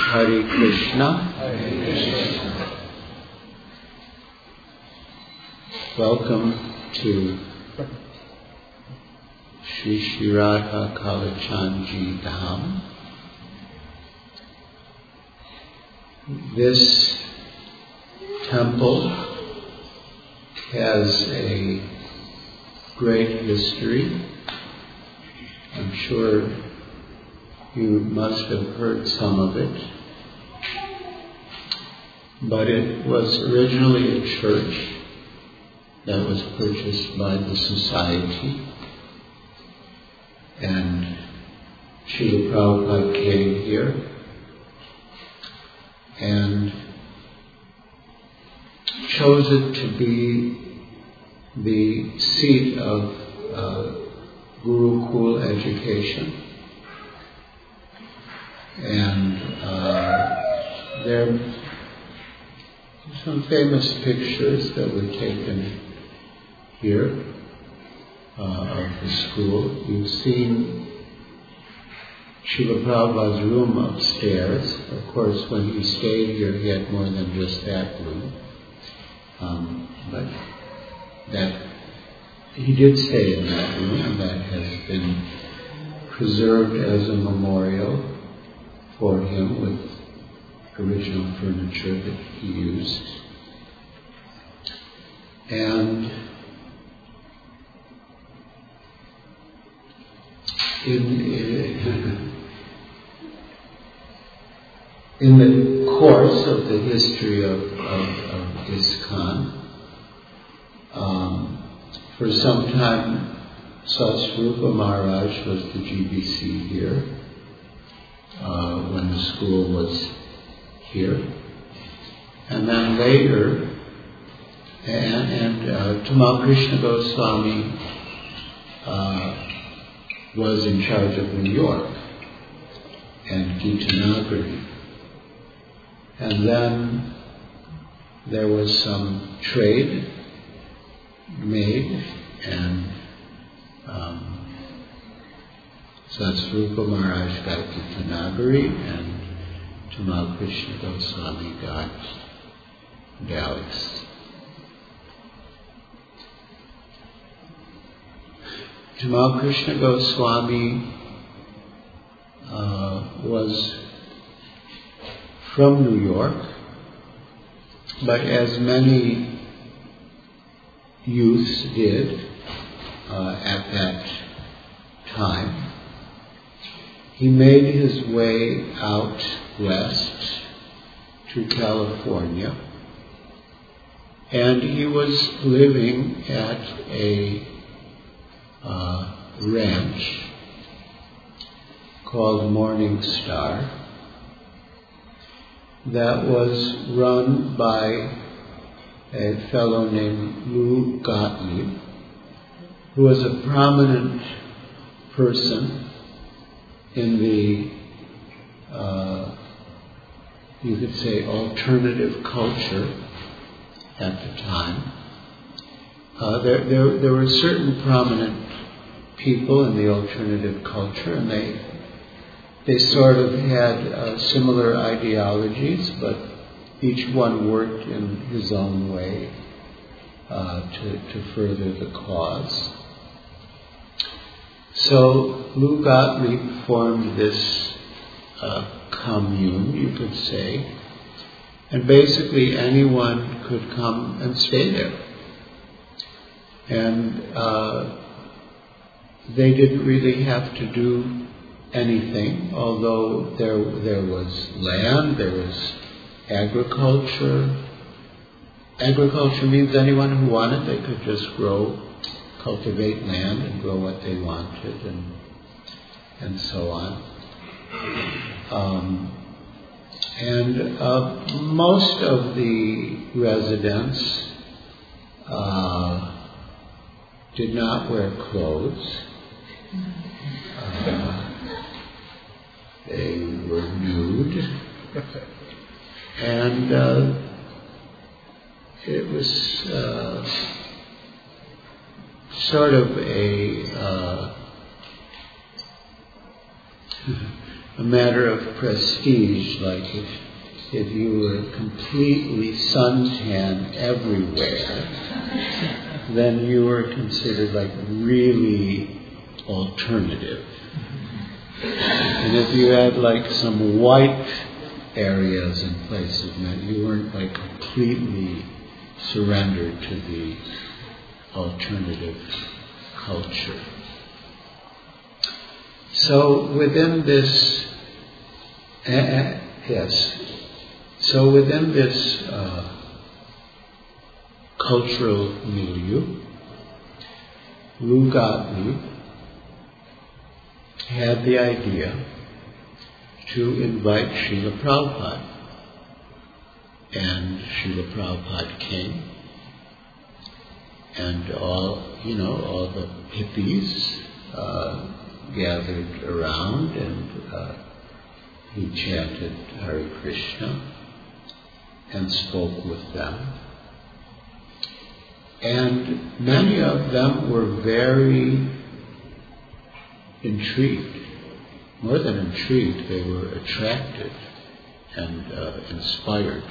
Hare Krishna. Hare Krishna. Welcome to Sri Sri Radha Kalachandji Dham. This temple has a great history. I'm sure you must have heard some of it. But it was originally a church that was purchased by the society. And Srila Prabhupada came here and chose it to be the seat of Gurukul education. And there are some famous pictures that were taken here of the school. You've seen Srila Prabhupada's room upstairs. Of course, when he stayed here, he had more than just that room. But that he did stay in that room, and that has been preserved as a memorial for him with original furniture that he used. And in the course of the history of ISKCON, for some time Satsvarupa Maharaj was the GBC here when the school was here. And then later, Tamal Krishna Goswami was in charge of New York and Gitanagari. And then there was some trade made, and Satsvarupa Maharaj got Gitanagari and Tamal Krishna Goswami got Dallas. Tamal Krishna Goswami was from New York, but as many youths did at that time, he made his way out west to California, and he was living at a ranch called Morning Star that was run by a fellow named Lou Gottlieb, who was a prominent person in the, you could say, alternative culture at the time. There were certain prominent people in the alternative culture, and they sort of had similar ideologies, but each one worked in his own way to further the cause. So Lou Gottlieb formed this commune, you could say, and basically anyone could come and stay there. And they didn't really have to do anything, although there was land, there was agriculture. Agriculture means anyone who wanted, they could just cultivate land and grow what they wanted, and so on. Most of the residents did not wear clothes. They were nude, and it was sort of a matter of prestige, like if you were completely suntan everywhere, then you were considered like really alternative. And if you had like some white areas and places, then you weren't like completely surrendered to the alternative culture. So within this, cultural milieu, Lu Gatli had the idea to invite Srila Prabhupada. And Srila Prabhupada came, and all the hippies gathered around, and he chanted Hare Krishna and spoke with them. And many of them were very intrigued. More than intrigued, they were attracted and inspired.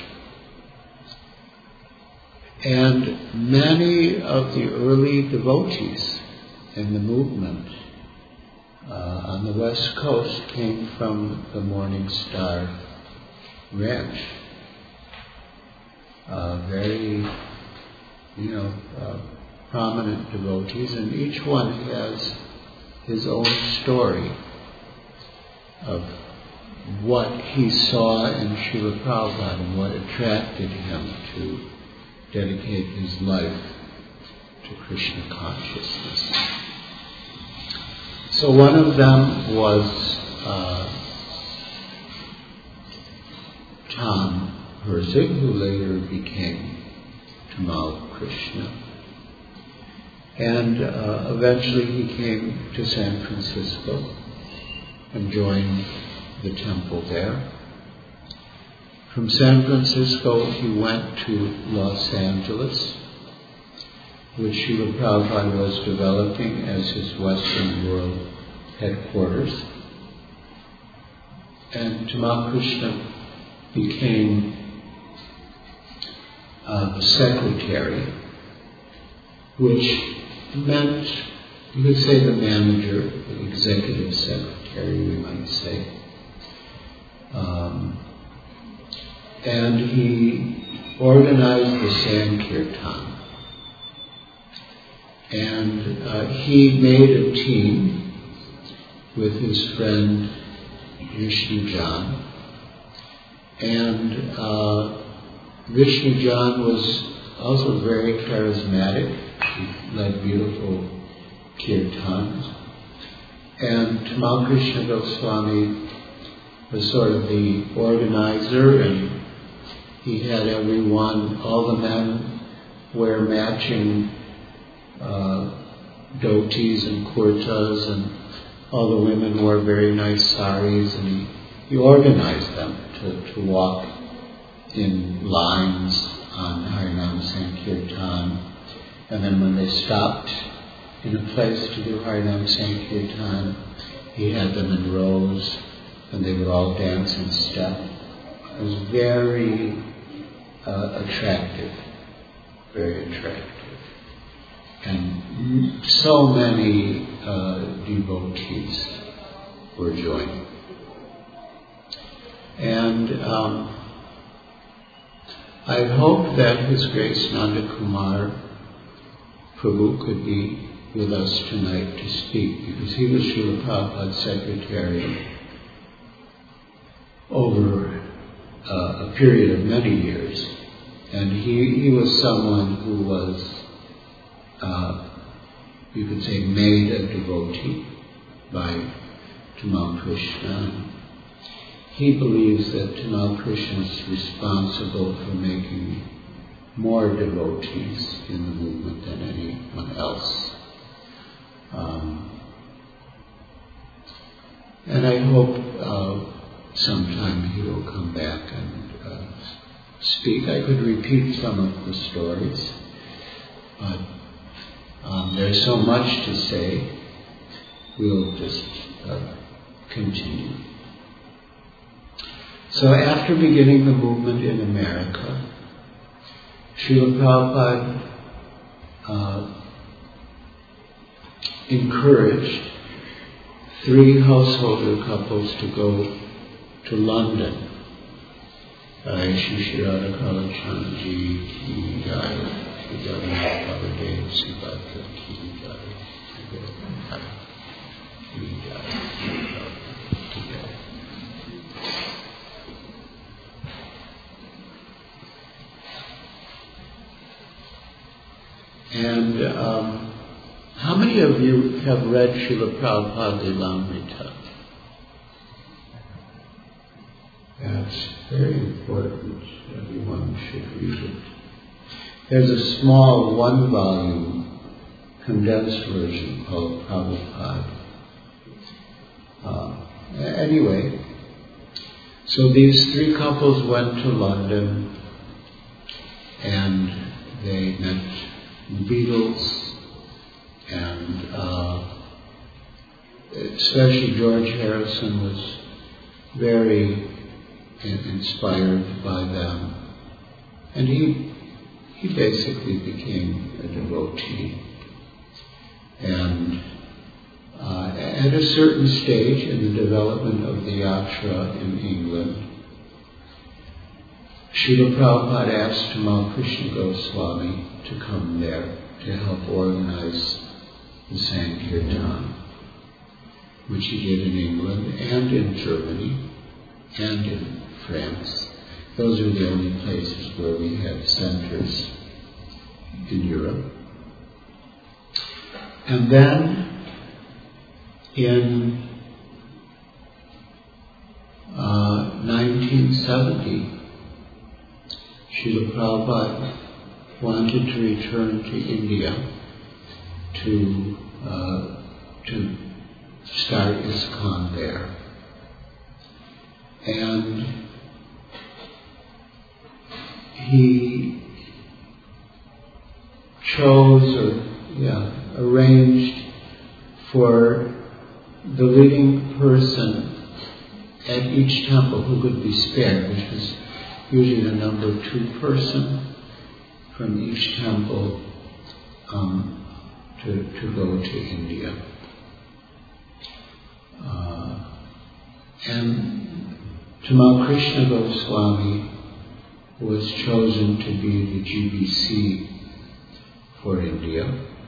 And many of the early devotees in the movement on the West Coast came from the Morning Star Ranch. Very, prominent devotees, and each one has his own story of what he saw in Srila Prabhupada and what attracted him to dedicate his life to Krishna consciousness. So one of them was Tom Herzig, who later became Tamal Krishna. And eventually he came to San Francisco and joined the temple there. From San Francisco he went to Los Angeles, which Srila Prabhupada was developing as his Western world headquarters. And Tamal Krishna became the secretary, which meant, you could say, the manager, the executive secretary, we might say. And he organized the Sankirtan. And he made a team with his friend Vishnujan. And Vishnujan was also very charismatic. He led beautiful kirtans. And Tamal Krishna Goswami was sort of the organizer, and he had everyone, all the men wear matching dhotis and kurtas, and all the women wore very nice saris, and he organized them to walk in lines on Harinam Sankirtan. And then when they stopped in a place to do Harinam Sankirtan, he had them in rows, and they would all dance in step. It was very attractive, very attractive. And so many devotees were joining. And I hope that His Grace Nanda Kumar Prabhu could be with us tonight to speak, because he was Srila Prabhupada's secretary over a period of many years. And he was someone who was, you could say, made a devotee by Tamal Krishna. He believes that Tamal Krishna is responsible for making more devotees in the movement than anyone else. And I hope sometime he will come back and speak. I could repeat some of the stories, but there's so much to say. We'll just continue. So after beginning the movement in America, Srila Prabhupada encouraged 3 householder couples to go to London. Shri Radha Kalachandji ki jai, Shri Jagannath Baladev Subhadra ki jai, Shri Jagannath ki jai. And how many of you have read Srila Prabhupada Lilamrita? That's very important. Everyone should read it. There's a small 1-volume condensed version called Prabhupada. Anyway, so these 3 couples went to London and they met the Beatles and especially George Harrison was very inspired by them, and he basically became a devotee. And at a certain stage in the development of the yatra in England, Srila Prabhupada asked Tamal Krishna Goswami to come there to help organize the Sankirtan, which he did in England and in Germany and in France. Those are the only places where we have centers in Europe. And then in 1970, Srila Prabhupada wanted to return to India to start ISKCON there. And he arranged for the leading person at each temple who could be spared, which was usually the number 2 person from each temple, to go to India. And Tamal Krishna Goswami was chosen to be the GBC for India.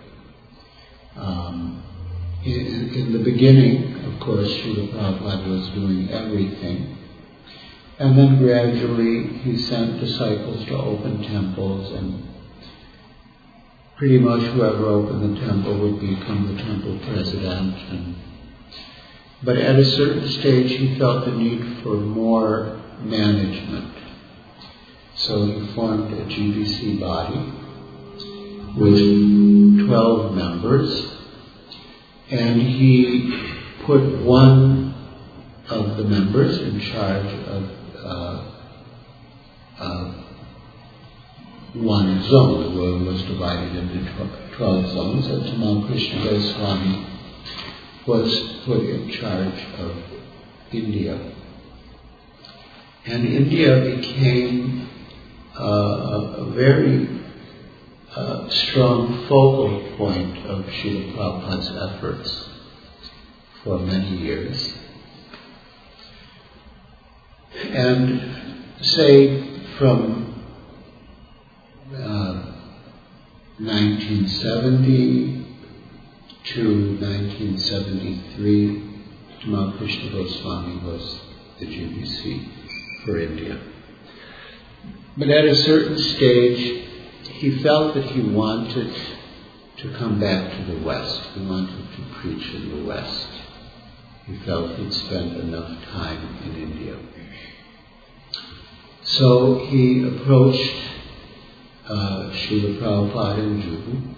In the beginning, of course, Srila Prabhupada was doing everything. And then gradually he sent disciples to open temples, and pretty much whoever opened the temple would become the temple president. But at a certain stage he felt the need for more management. So he formed a GBC body with 12 members, and he put one of the members in charge of one zone. The world was divided into 12 zones, and Tamal Krishna Goswami was put in charge of India. And India became a very strong focal point of Srila Prabhupada's efforts for many years. And say from 1970 to 1973, Tamal Krishna Goswami was the GBC for India. But at a certain stage, he felt that he wanted to come back to the West. He wanted to preach in the West. He felt he'd spent enough time in India. So he approached Srila Prabhupada in Juhu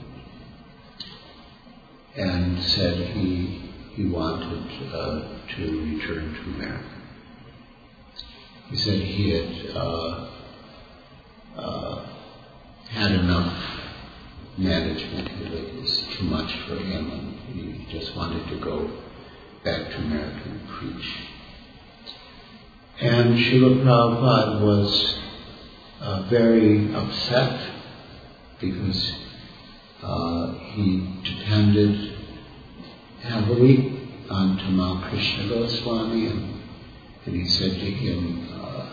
and said he wanted to return to America. He said he had enough management. It was too much for him, and he just wanted to go back to America and preach. And Srila Prabhupada was very upset because he depended heavily on Tamal Krishna Goswami, and he said to him,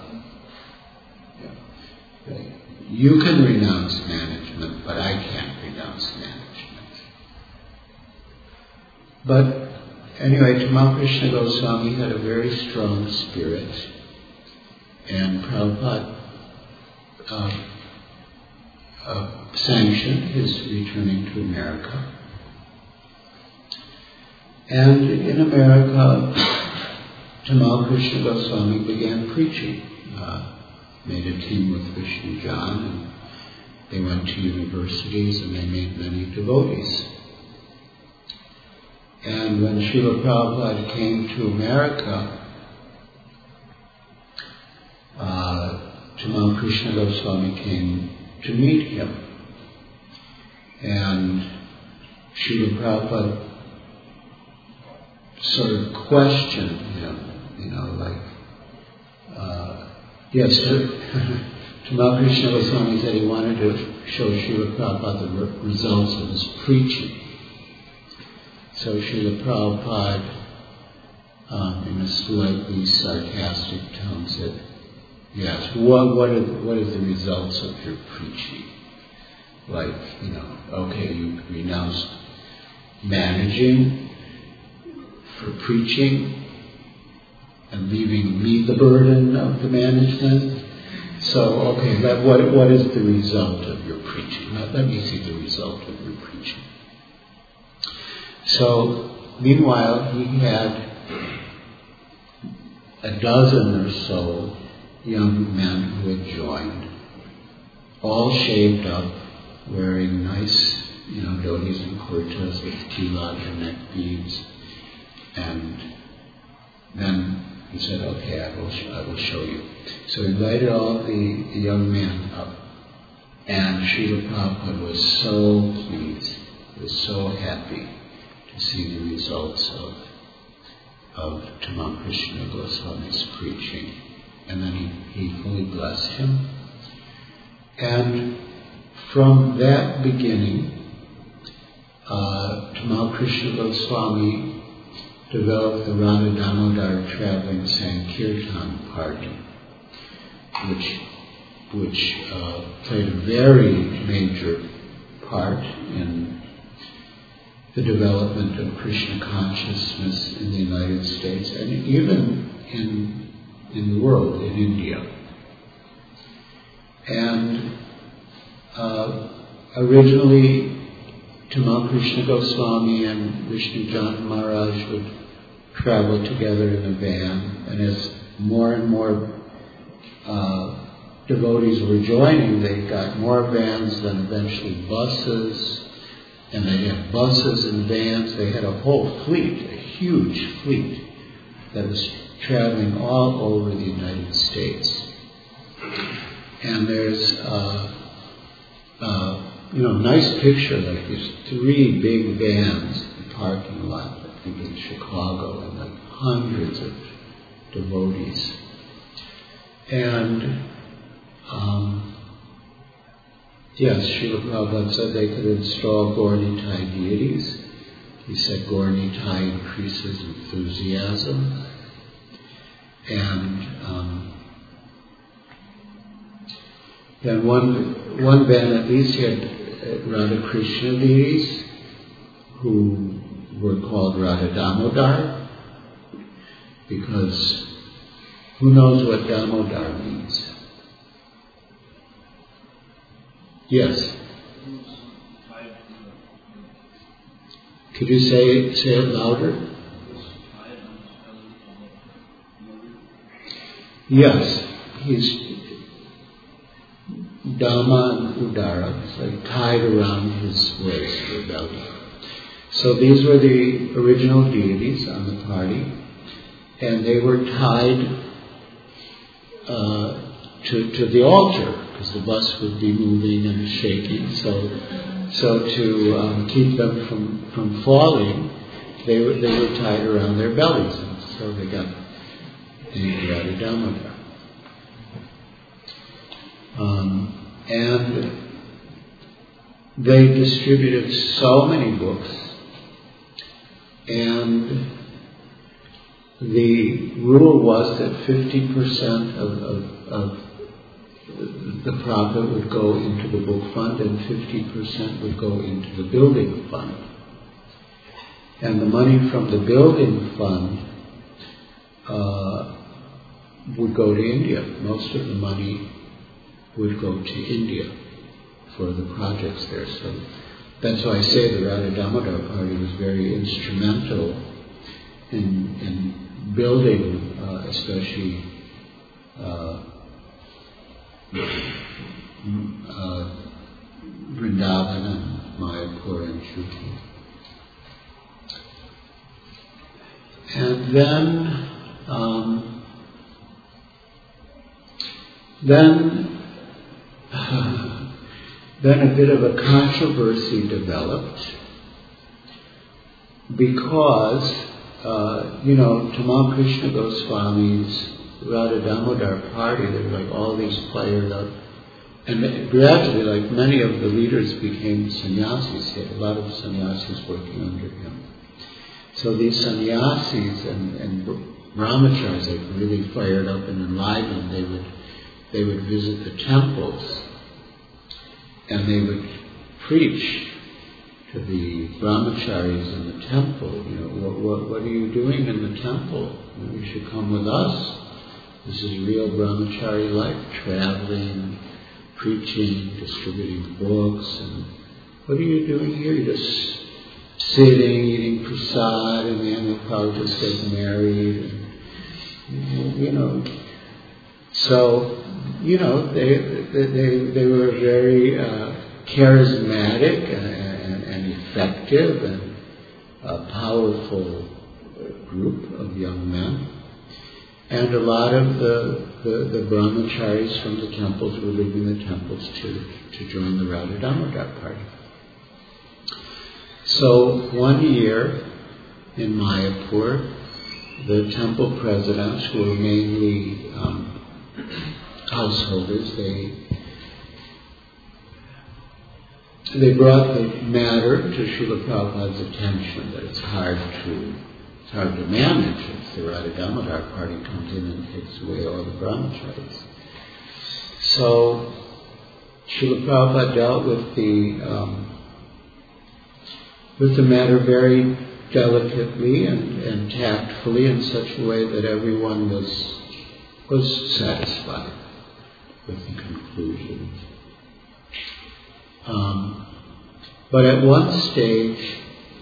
you can renounce management, but I can't renounce management. But anyway, Tamal Krishna Goswami had a very strong spirit, and Prabhupada sanctioned his returning to America. And in America, Tamal Krishna Goswami began preaching. Made a team with Vishnu John, and they went to universities and they made many devotees. And when Srila Prabhupada came to America, Tamal Krishna Goswami came to meet him. And Srila Prabhupada sort of questioned him, yes, Tamal Krishna Goswami said he wanted to show Srila Prabhupada the results of his preaching. So Srila Prabhupada, in a slightly sarcastic tone, said, yes, what are the results of your preaching? Okay, you renounced managing for preaching and leaving me the burden of the management. So, okay, what is the result of your preaching? Let me see the result of your preaching. So, meanwhile, he had a dozen or so young men who had joined, all shaved up, wearing nice, dhotis and kurtas with tilak and neck beads. And then he said, okay, I will show you. So he invited all the young men up. And Srila Prabhupada was so pleased, was so happy to see the results of Tamal Krishna Goswami's preaching. And then he fully blessed him. And from that beginning, Tamal Krishna Goswami developed the Radha Damodar Traveling Sankirtan Party, which played a very major part in the development of Krishna consciousness in the United States and even in the world, in India. And originally, Tamal Krishna Goswami and Vishnu John Maharaj would travel together in a van, and as more and more devotees were joining, they got more vans, then eventually buses, and they had buses and vans. They had a whole fleet, a huge fleet that was traveling all over the United States. And there's nice picture, like these 3 big vans in the parking lot, I think in Chicago, and like hundreds of devotees. And yes, Srila Prabhupada said they could install Gaur Nitai deities. He said Gaur Nitai increases enthusiasm. And then one van at least had Radha Krishna deities who were called Radha Damodar, because who knows what Damodar means? Yes. Could you say it louder? Yes, he's Dhamma and Udara, it's like tied around his waist or belly. So these were the original deities on the party, and they were tied to the altar, because the bus would be moving and shaking. So to keep them from falling, they were tied around their bellies, and so they got in Radha Damodar. And they distributed so many books, and the rule was that 50% of the profit would go into the book fund and 50% would go into the building fund. And the money from the building fund would go to India. Most of the money would go to India for the projects there. So that's why I say the Radha Damodar party was very instrumental in building, especially Vrindavan and Mayapur and Shuti. And then a bit of a controversy developed because, Tamal Krishna Goswami's Radha Damodar party, there were like all these players up, and gradually, like many of the leaders became sannyasis. He had a lot of sannyasis working under him. So these sannyasis and brahmacharis, like really fired up and enlivened, they would visit the temples and they would preach to the brahmacharis in the temple. What are you doing in the temple? You should come with us. This is real brahmachari life, traveling, preaching, distributing books. And what are you doing here? You're just sitting, eating prasad, and then you'll probably just get married. And, So, they were very charismatic and effective and a powerful group of young men. And a lot of the brahmacharis from the temples were leaving the temples to join the Radha Damodar party. So one year in Mayapur, the temple presidents, who were mainly householders, they brought the matter to Srila Prabhupada's attention that it's hard to manage if the Radha Damodar party comes in and takes away all the brahmacharis. So Srila Prabhupada dealt with the matter very delicately and tactfully in such a way that everyone was satisfied with the conclusion. But at one stage,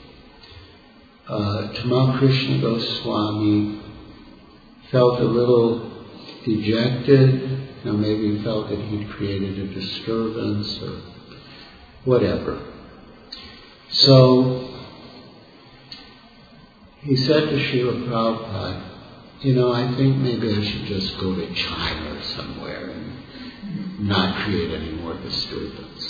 Tamal Krishna Goswami felt a little dejected, maybe felt that he'd created a disturbance or whatever. So he said to Srila Prabhupada, I think maybe I should just go to China or somewhere and not create any more disturbance.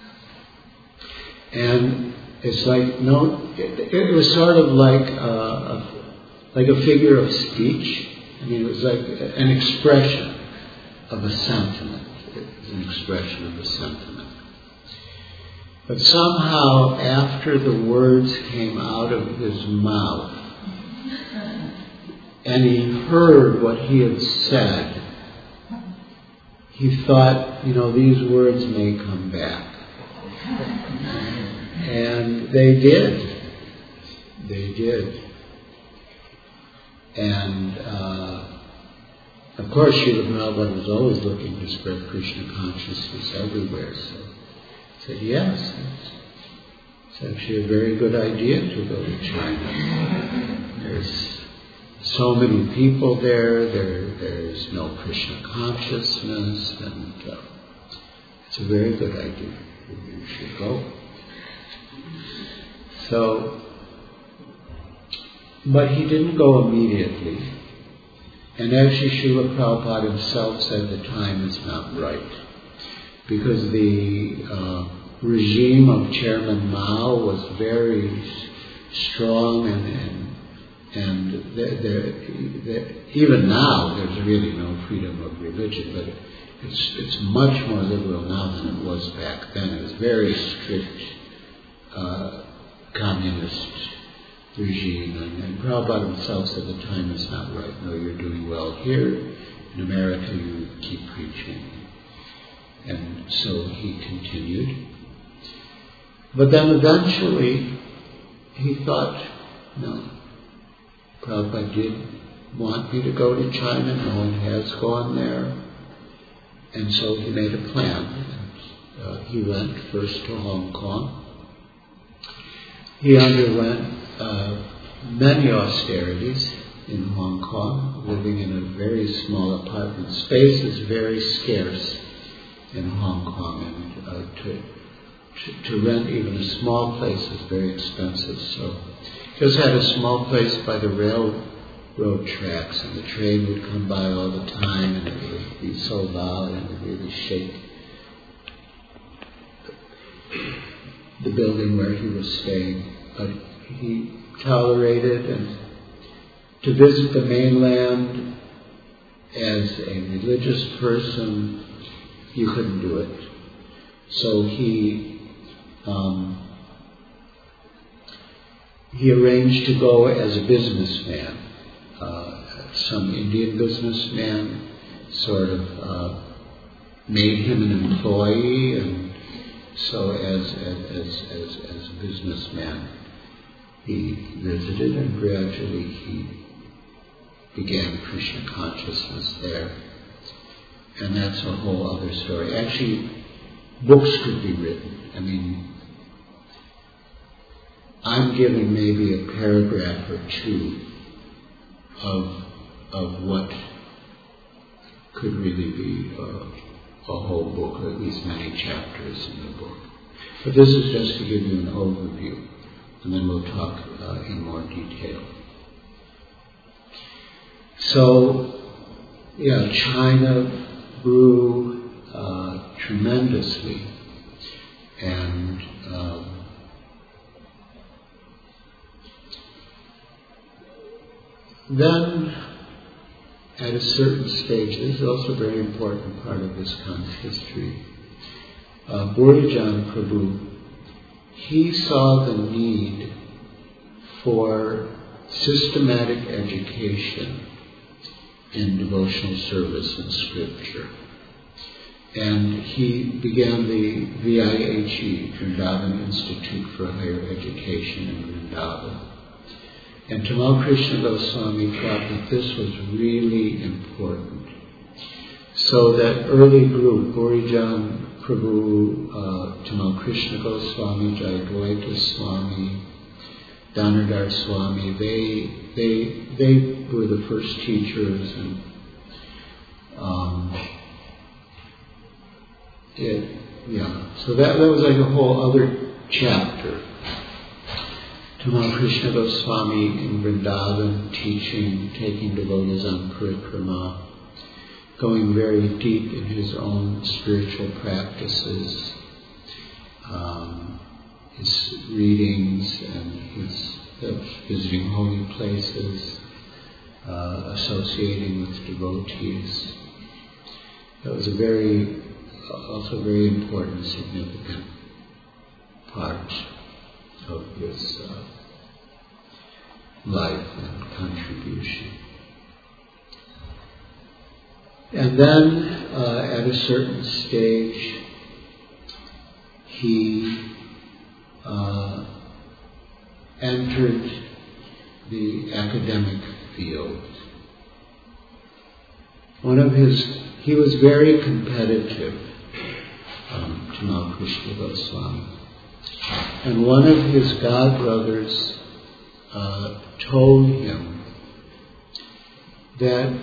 And it's like, it was sort of like a figure of speech. It was like an expression of a sentiment. It was an expression of a sentiment. But somehow, after the words came out of his mouth, and he heard what he had said, he thought, these words may come back. And they did. They did. And, of course, Srila Prabhupada was always looking to spread Krishna consciousness everywhere, so he said, yes, it's actually a very good idea to go to China. There's so many people there's no Krishna consciousness, and it's a very good idea. You should go. So, but he didn't go immediately. And actually Srila Prabhupada himself said the time is not right. Because the regime of Chairman Mao was very strong and And even now, there's really no freedom of religion, but it's much more liberal now than it was back then. It was very strict communist regime, and Prabhupada himself said the time is not right. No, you're doing well here. In America, you keep preaching. And so he continued. But then eventually, he thought, no, Prabhupada did want me to go to China. No one has gone there. And so he made a plan. He went first to Hong Kong. He underwent many austerities in Hong Kong, living in a very small apartment. Space is very scarce in Hong Kong, and to rent even a small place is very expensive. So he just had a small place by the railroad tracks, and the train would come by all the time, and it would be so loud and it would really shake the building where he was staying. But he tolerated, and to visit the mainland as a religious person, you couldn't do it. So he arranged to go as a businessman. Some Indian businessman sort of made him an employee, and so as a businessman, he visited, and gradually he began Krishna consciousness there. And that's a whole other story. Actually, books could be written. I mean, I'm giving maybe a paragraph or two of what could really be a whole book, or at least many chapters in the book. But this is just to give you an overview, and then we'll talk in more detail. So, China grew tremendously, and then at a certain stage, this is also a very important part of ISKCON's history, Burijan Prabhu, he saw the need for systematic education in devotional service and scripture. And he began the VIHE, Vrindavan Institute for Higher Education in Vrindavan. And Tamal Krishna Goswami thought that this was really important. So that early group, Burijan Prabhu, Tamal Krishna Goswami, Jayadvaita Swami, Danadhar Swami, they were the first teachers, and so that was like a whole other chapter. Tamal Krishna Goswami in Vrindavan teaching, taking devotees on parikrama, going very deep in his own spiritual practices, his readings and his visiting holy places, associating with devotees. That was also a very important, significant part of his life and contribution. And then, at a certain stage, he entered the academic field. He was very competitive, Tamal Krishna Goswami. And one of his godbrothers told him that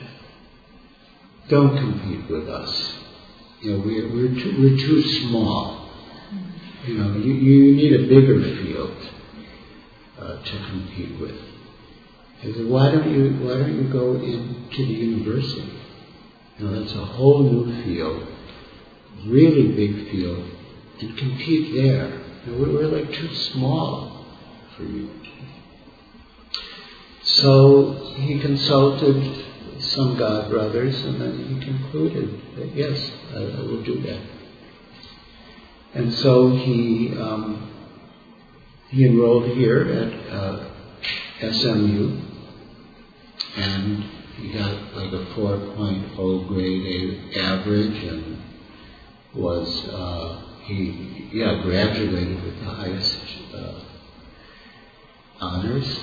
don't compete with us. We're too small. You need a bigger field to compete with. He said, why don't you go into the university? That's a whole new field, really big field, and compete there. We're like too small for you. So he consulted some god brothers, and then he concluded that yes, I will do that. And so he enrolled here at SMU, and he got like a 4.0 grade average, and was graduated with the highest honors.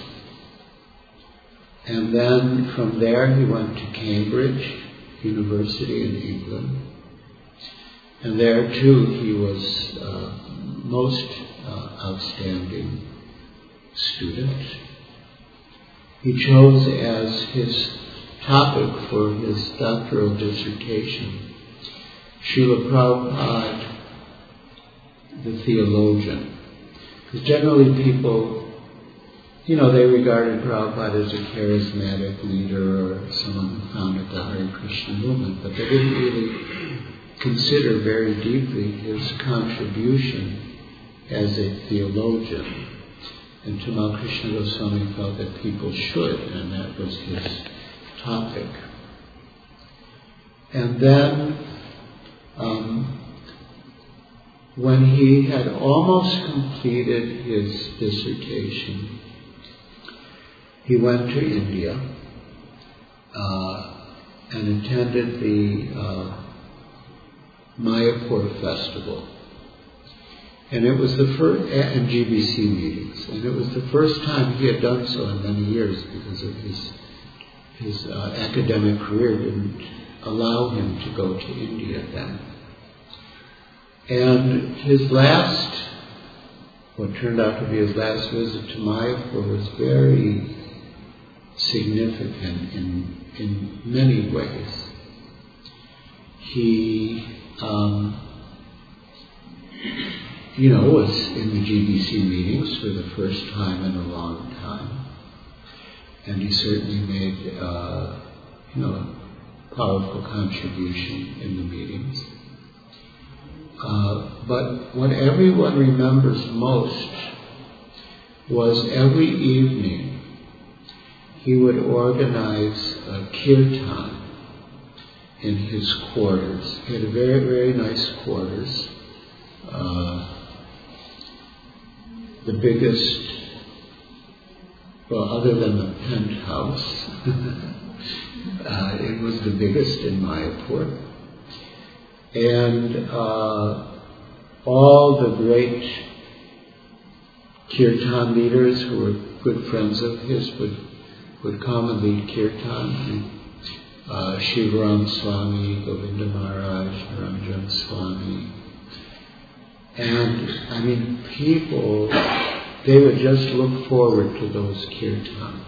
And then from there he went to Cambridge University in England. And there too he was most outstanding student. He chose as his topic for his doctoral dissertation Srila Prabhupada, the theologian. Because generally people, they regarded Prabhupada as a charismatic leader or someone who founded the Hare Krishna movement, but they didn't really consider very deeply his contribution as a theologian. And Tamal Krishna Goswami felt that people should, and that was his topic. And then, when he had almost completed his dissertation, he went to India and attended the Mayapur festival. And it was the first, and GBC meetings, and it was the first time he had done so in many years because of his academic career didn't allow him to go to India then. And what turned out to be his last visit to Mayapur was very significant in many ways. He, was in the GBC meetings for the first time in a long time. And he certainly made, a powerful contribution in the meetings. But what everyone remembers most was every evening he would organize a kirtan in his quarters. He had a very, very nice quarters. The biggest, other than the penthouse, it was the biggest in Mayapur. And all the great kirtan leaders who were good friends of his would come and lead kirtan. Shivaram Swami, Govinda Maharaj, Ranjan Swami. And people, they would just look forward to those kirtans.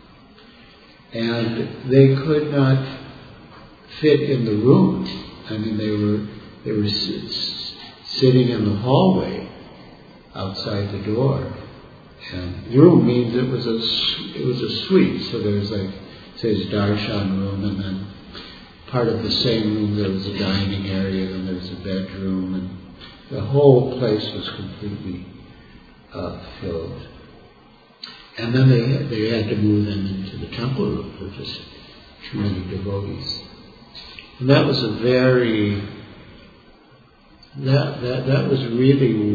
And they could not fit in the room. They were sitting in the hallway outside the door. And room means it was a suite. So there was say darshan room, and then part of the same room there was a dining area, and there was a bedroom, and the whole place was completely filled. And then they had to move them into the temple room for just too many devotees. And that was that was really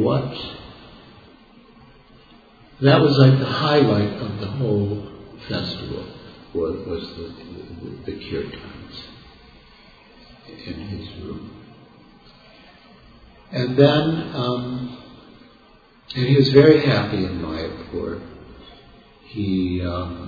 that was like the highlight of the whole festival, was the kirtans in his room. And then, and he was very happy in Mayapur. He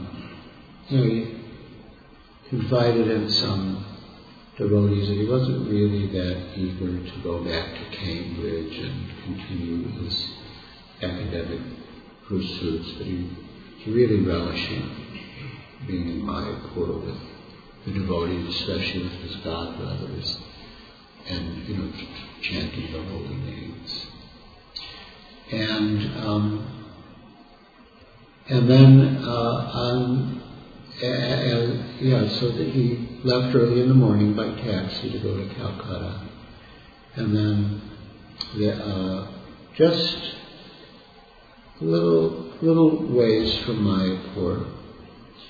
invited in some devotees, and he wasn't really that eager to go back to Cambridge and continue his academic pursuits, but he really relished being in Mayapur with the devotees, especially with his godbrothers, and chanting the holy names. And then so that he left early in the morning by taxi to go to Calcutta, and then just a little ways from Mayapur,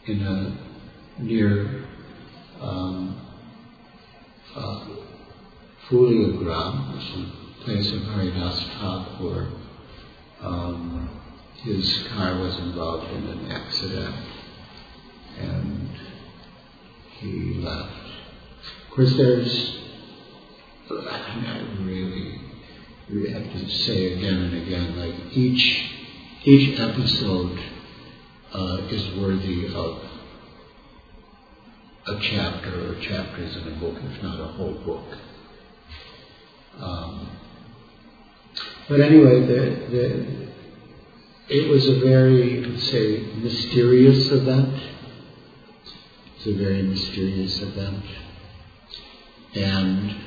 near Fuliagram, which is a place in Haridas Thakur. His car was involved in an accident, and he left. Of course, I really have to say again and again, like each episode is worthy of a chapter or chapters in a book, if not a whole book. But anyway, it was a very, let's say, mysterious event. It's a very mysterious event. And,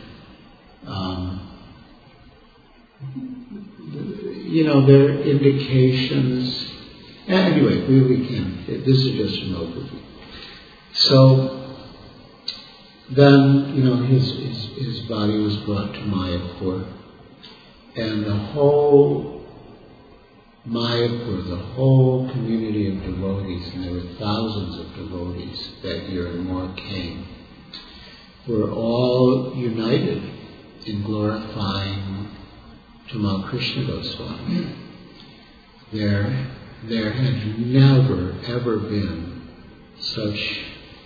there are indications. Anyway, we can. This is just an overview. So then, his body was brought to Mayapur, and the whole Mayapur, the whole community of devotees, and there were thousands of devotees that year and more came, were all united in glorifying Tamal Krishna Goswami. There had never, ever been such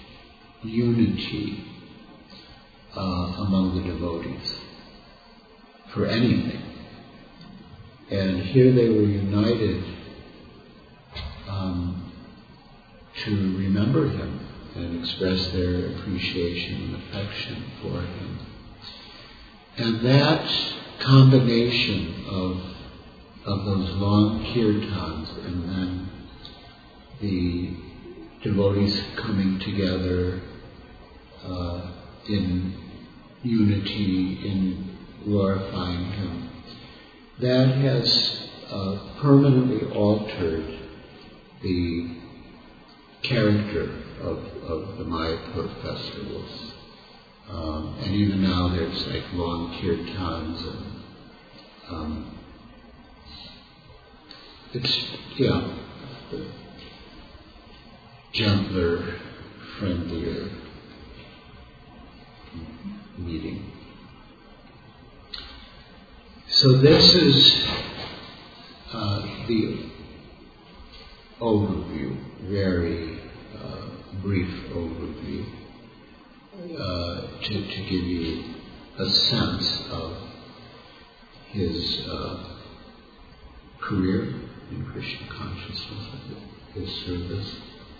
unity among the devotees for anything. And here they were united to remember him and express their appreciation and affection for him. And that combination of those long kirtans and then the devotees coming together in unity, in glorifying him, that has permanently altered the character of the Mayapur festivals. And even now there's like long kirtans and it's, gentler, friendlier meeting. So this is the overview, very brief overview, to give you a sense of his career in Krishna consciousness, his service.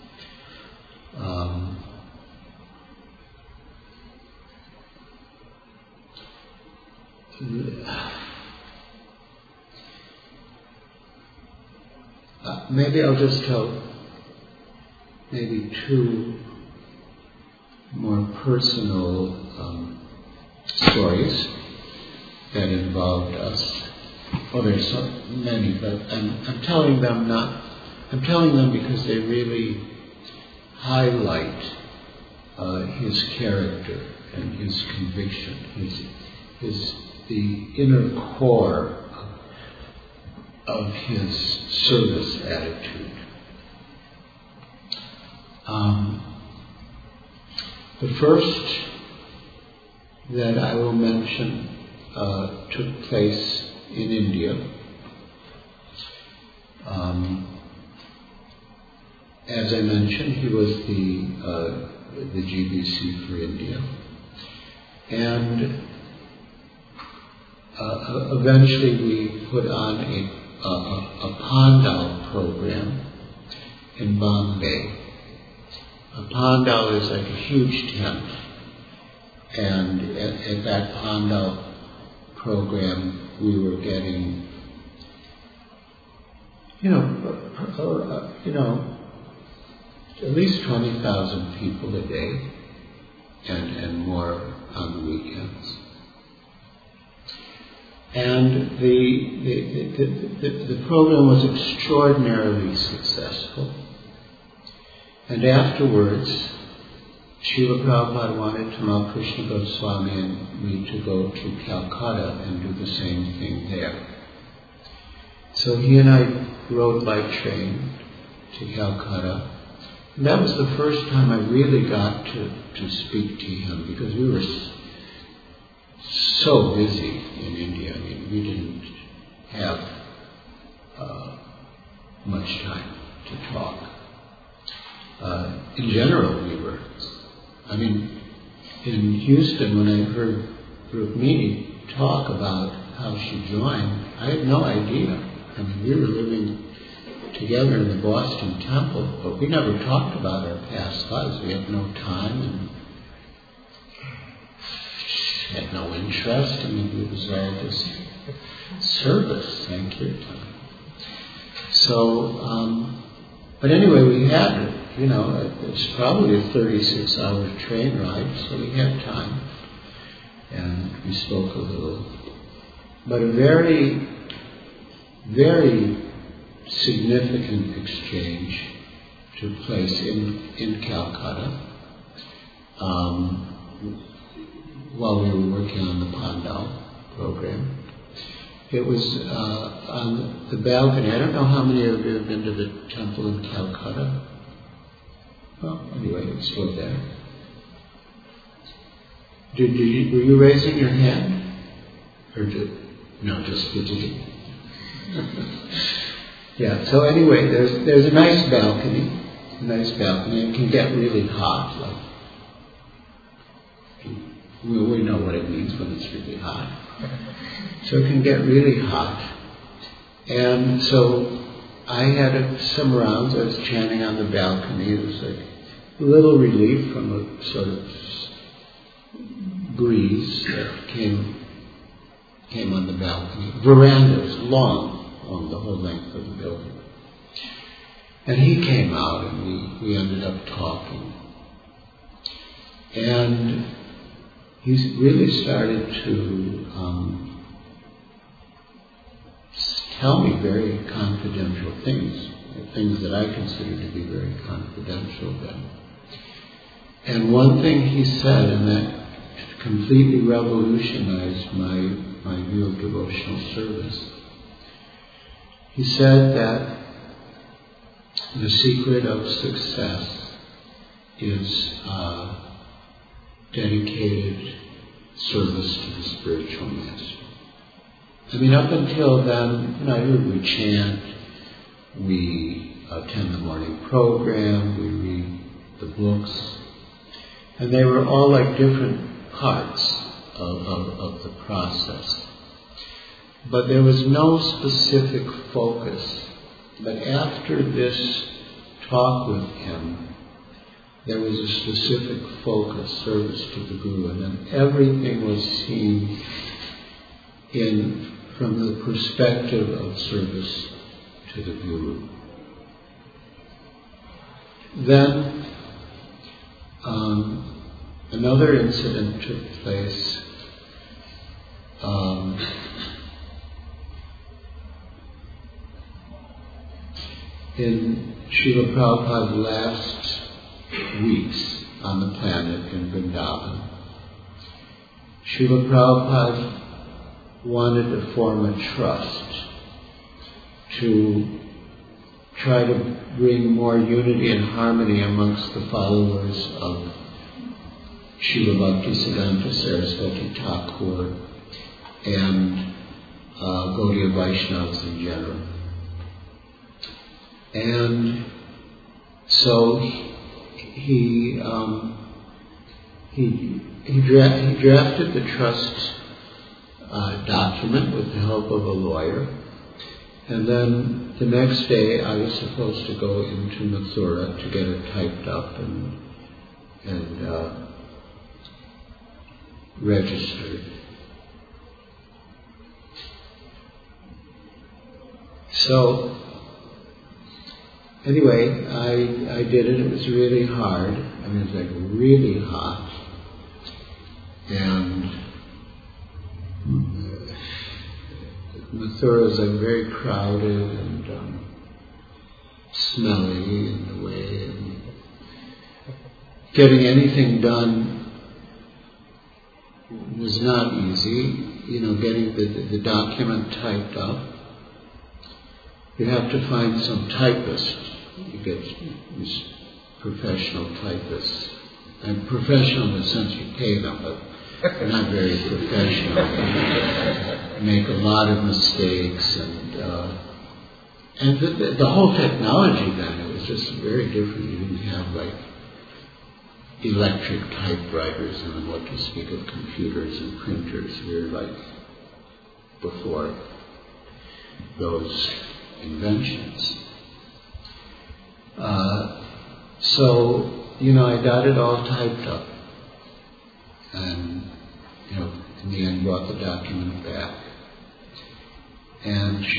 Maybe I'll just tell maybe two more personal stories that involved us. Well, there's so many, but I'm telling them because they really highlight his character and his conviction, the inner core of his service attitude. The first that I will mention took place in India. As I mentioned, he was the GBC for India, and eventually we put on a Pandal program in Bombay. A Pandal is like a huge tent, and at that Pandal program we were getting, at least 20,000 people a day, and more on the weekends. And the program was extraordinarily successful. And afterwards, Srila Prabhupada wanted Tamal Krishna Goswami and me to go to Calcutta and do the same thing there. So he and I rode by train to Calcutta, And that was the first time I really got to speak to him, because we were so busy in India. I mean, we didn't have much time to talk. In general, we were. I mean, in Houston, when I heard Rukmini talk about how she joined, I had no idea. I mean, we were living together in the Boston Temple, but we never talked about our past lives. We had no time and had no interest. I mean, it was all this service, Sankirtan. So, but anyway, we had, it's probably a 36-hour train ride, so we had time. And we spoke a little. But a very, very significant exchange took place in Calcutta while we were working on the Pandal program. It was on the balcony. I don't know how many of you have been to the temple in Calcutta. Well, anyway, it's still there. Were you raising your hand? Or no, just fidgeting? Yeah, so anyway, there's a nice balcony. It can get really hot. We know what it means when it's really hot. So it can get really hot. And so I had some rounds. I was chanting on the balcony. It was like a little relief from a sort of breeze that came on the balcony. Verandas, long the whole length of the building. And he came out and we ended up talking. And he's really started to tell me very confidential things that I consider to be very confidential then. And one thing he said, and that completely revolutionized my view of devotional service. He said that the secret of success is dedicated service to the spiritual master. I mean, up until then, I heard we chant, we attend the morning program, we read the books, and they were all like different parts of the process. But there was no specific focus. But after this talk with him, there was a specific focus, service to the Guru, and then everything was seen from the perspective of service to the Guru. Then another incident took place in Srila Prabhupada's last weeks on the planet in Vrindavan. Srila Prabhupada wanted to form a trust to try to bring more unity and harmony amongst the followers of Srila Bhaktisiddhanta Saraswati Thakur and Gaudiya Vaishnavas in general. And so he drafted the trust document with the help of a lawyer, and then the next day I was supposed to go into Mathura to get it typed up and registered. So anyway, I did it. It was really hard. I mean, it was like really hot. And Mathura is like very crowded and smelly in a way. And getting anything done was not easy. Getting the document typed up. You have to find some typist. You professional typists. And professional in the sense you pay them, but they're not very professional. They make a lot of mistakes, and the whole technology then, it was just very different. You didn't have like electric typewriters, and then what to speak of computers and printers. We were like before those inventions. So, I got it all typed up, and, in the end brought the document back. And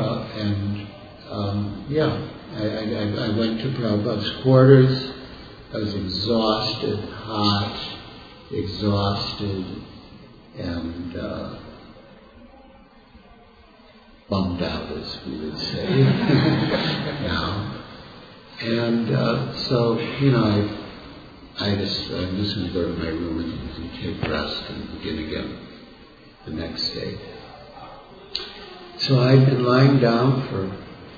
I went to Prabhupada's quarters. I was exhausted, hot, exhausted, and bummed out, as we would say now. And so, I'm just going to go to my room and take rest and begin again the next day. So I'd been lying down for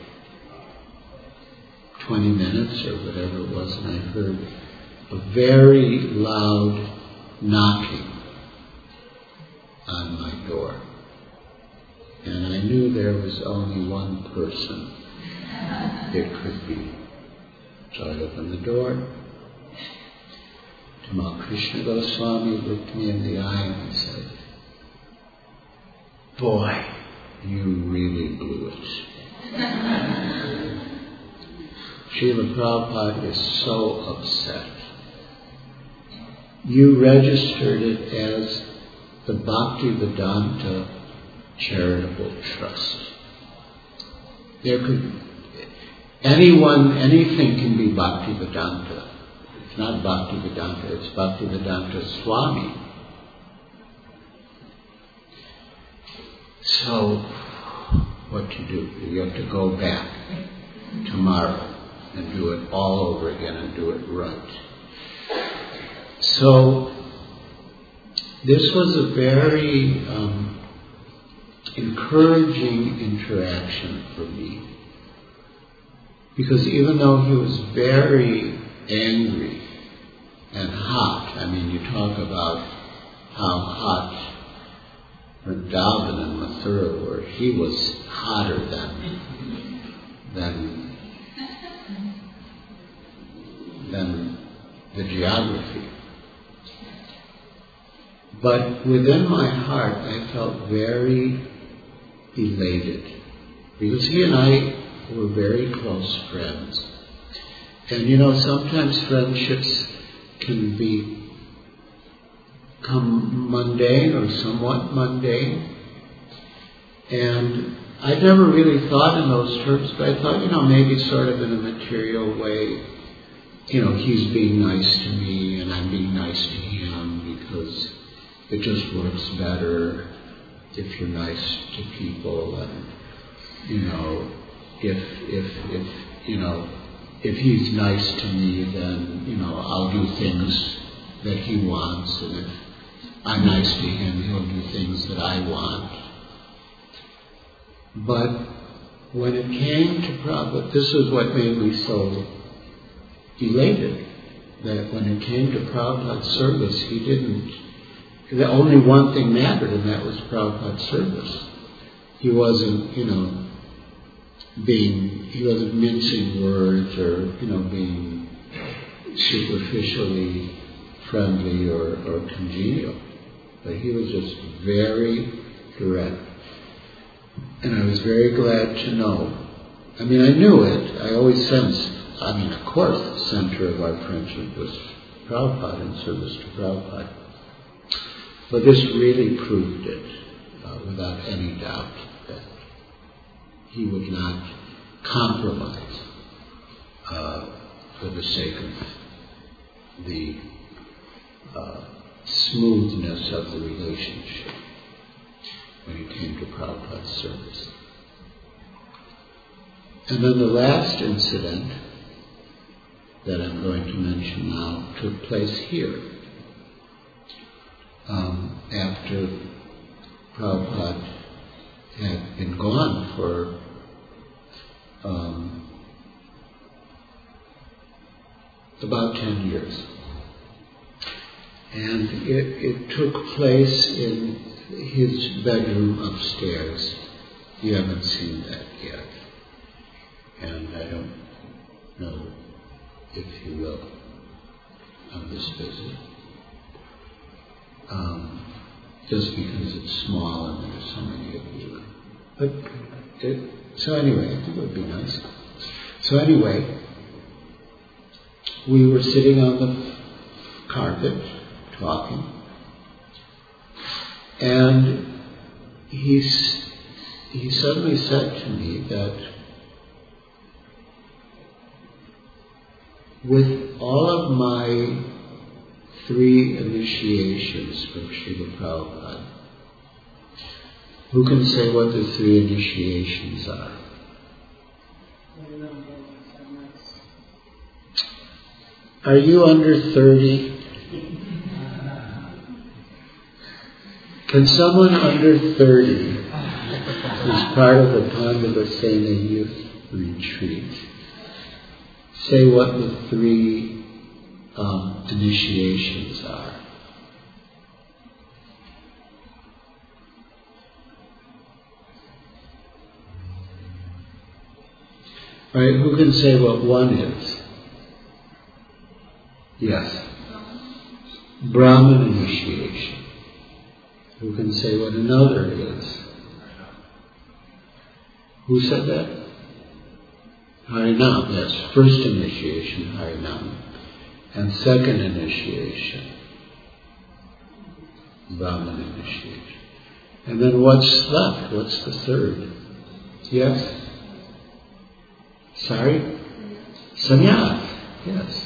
20 minutes or whatever it was, and I heard a very loud knocking on my door. And I knew there was only one person it could be. So I opened the door. Tamal Krishna Goswami looked me in the eye and said, "Boy, you really blew it." Srila Prabhupada is so upset. You registered it as the Bhaktivedanta Charitable Trust. Anything can be Bhaktivedanta. It's not Bhaktivedanta, it's Bhaktivedanta Swami. So, what to do? You have to go back tomorrow and do it all over again and do it right. So, this was a very encouraging interaction for me. Because even though he was very angry and hot, you talk about how hot Vrindavan and Mathura were, he was hotter than the geography. But within my heart, I felt very elated, because he and I were very close friends. And sometimes friendships can become mundane or somewhat mundane. And I'd never really thought in those terms, but I thought, maybe sort of in a material way, he's being nice to me and I'm being nice to him, because it just works better if you're nice to people, and if he's nice to me, then I'll do things that he wants, and if I'm nice to him, he'll do things that I want. But when it came to Prabhupada, this is what made me so elated, that when it came to Prabhupada's service, the only one thing mattered, and that was Prabhupada's service. He wasn't, he wasn't mincing words or, being superficially friendly or congenial. But he was just very direct. And I was very glad to know. I knew it. I always sensed, of course, the center of our friendship was Prabhupada and service to Prabhupada. But this really proved it, without any doubt, that he would not compromise for the sake of the smoothness of the relationship when it came to Prabhupada's service. And then the last incident that I'm going to mention now took place here. After Prabhupada had been gone for about 10 years. And it took place in his bedroom upstairs. You haven't seen that yet. And I don't know if you will on this visit. Just because it's small and there's so many of you. So anyway, I think it would be nice. So anyway, we were sitting on the carpet talking, and he suddenly said to me that with all of my 3 initiations from Srila Prabhupada, who can say what the 3 initiations are? Are you under 30? Can someone under 30, who's part of the Pandavasena Youth Retreat, say what the 3 initiations are? All right, who can say what 1 is? Yes. Brahman initiation. Who can say what another is? Who said that? Harinam, yes. First initiation, Harinam. And second initiation, Brahman initiation. And then what's left? What's the third? Yes? Sorry? Sannyas, yes.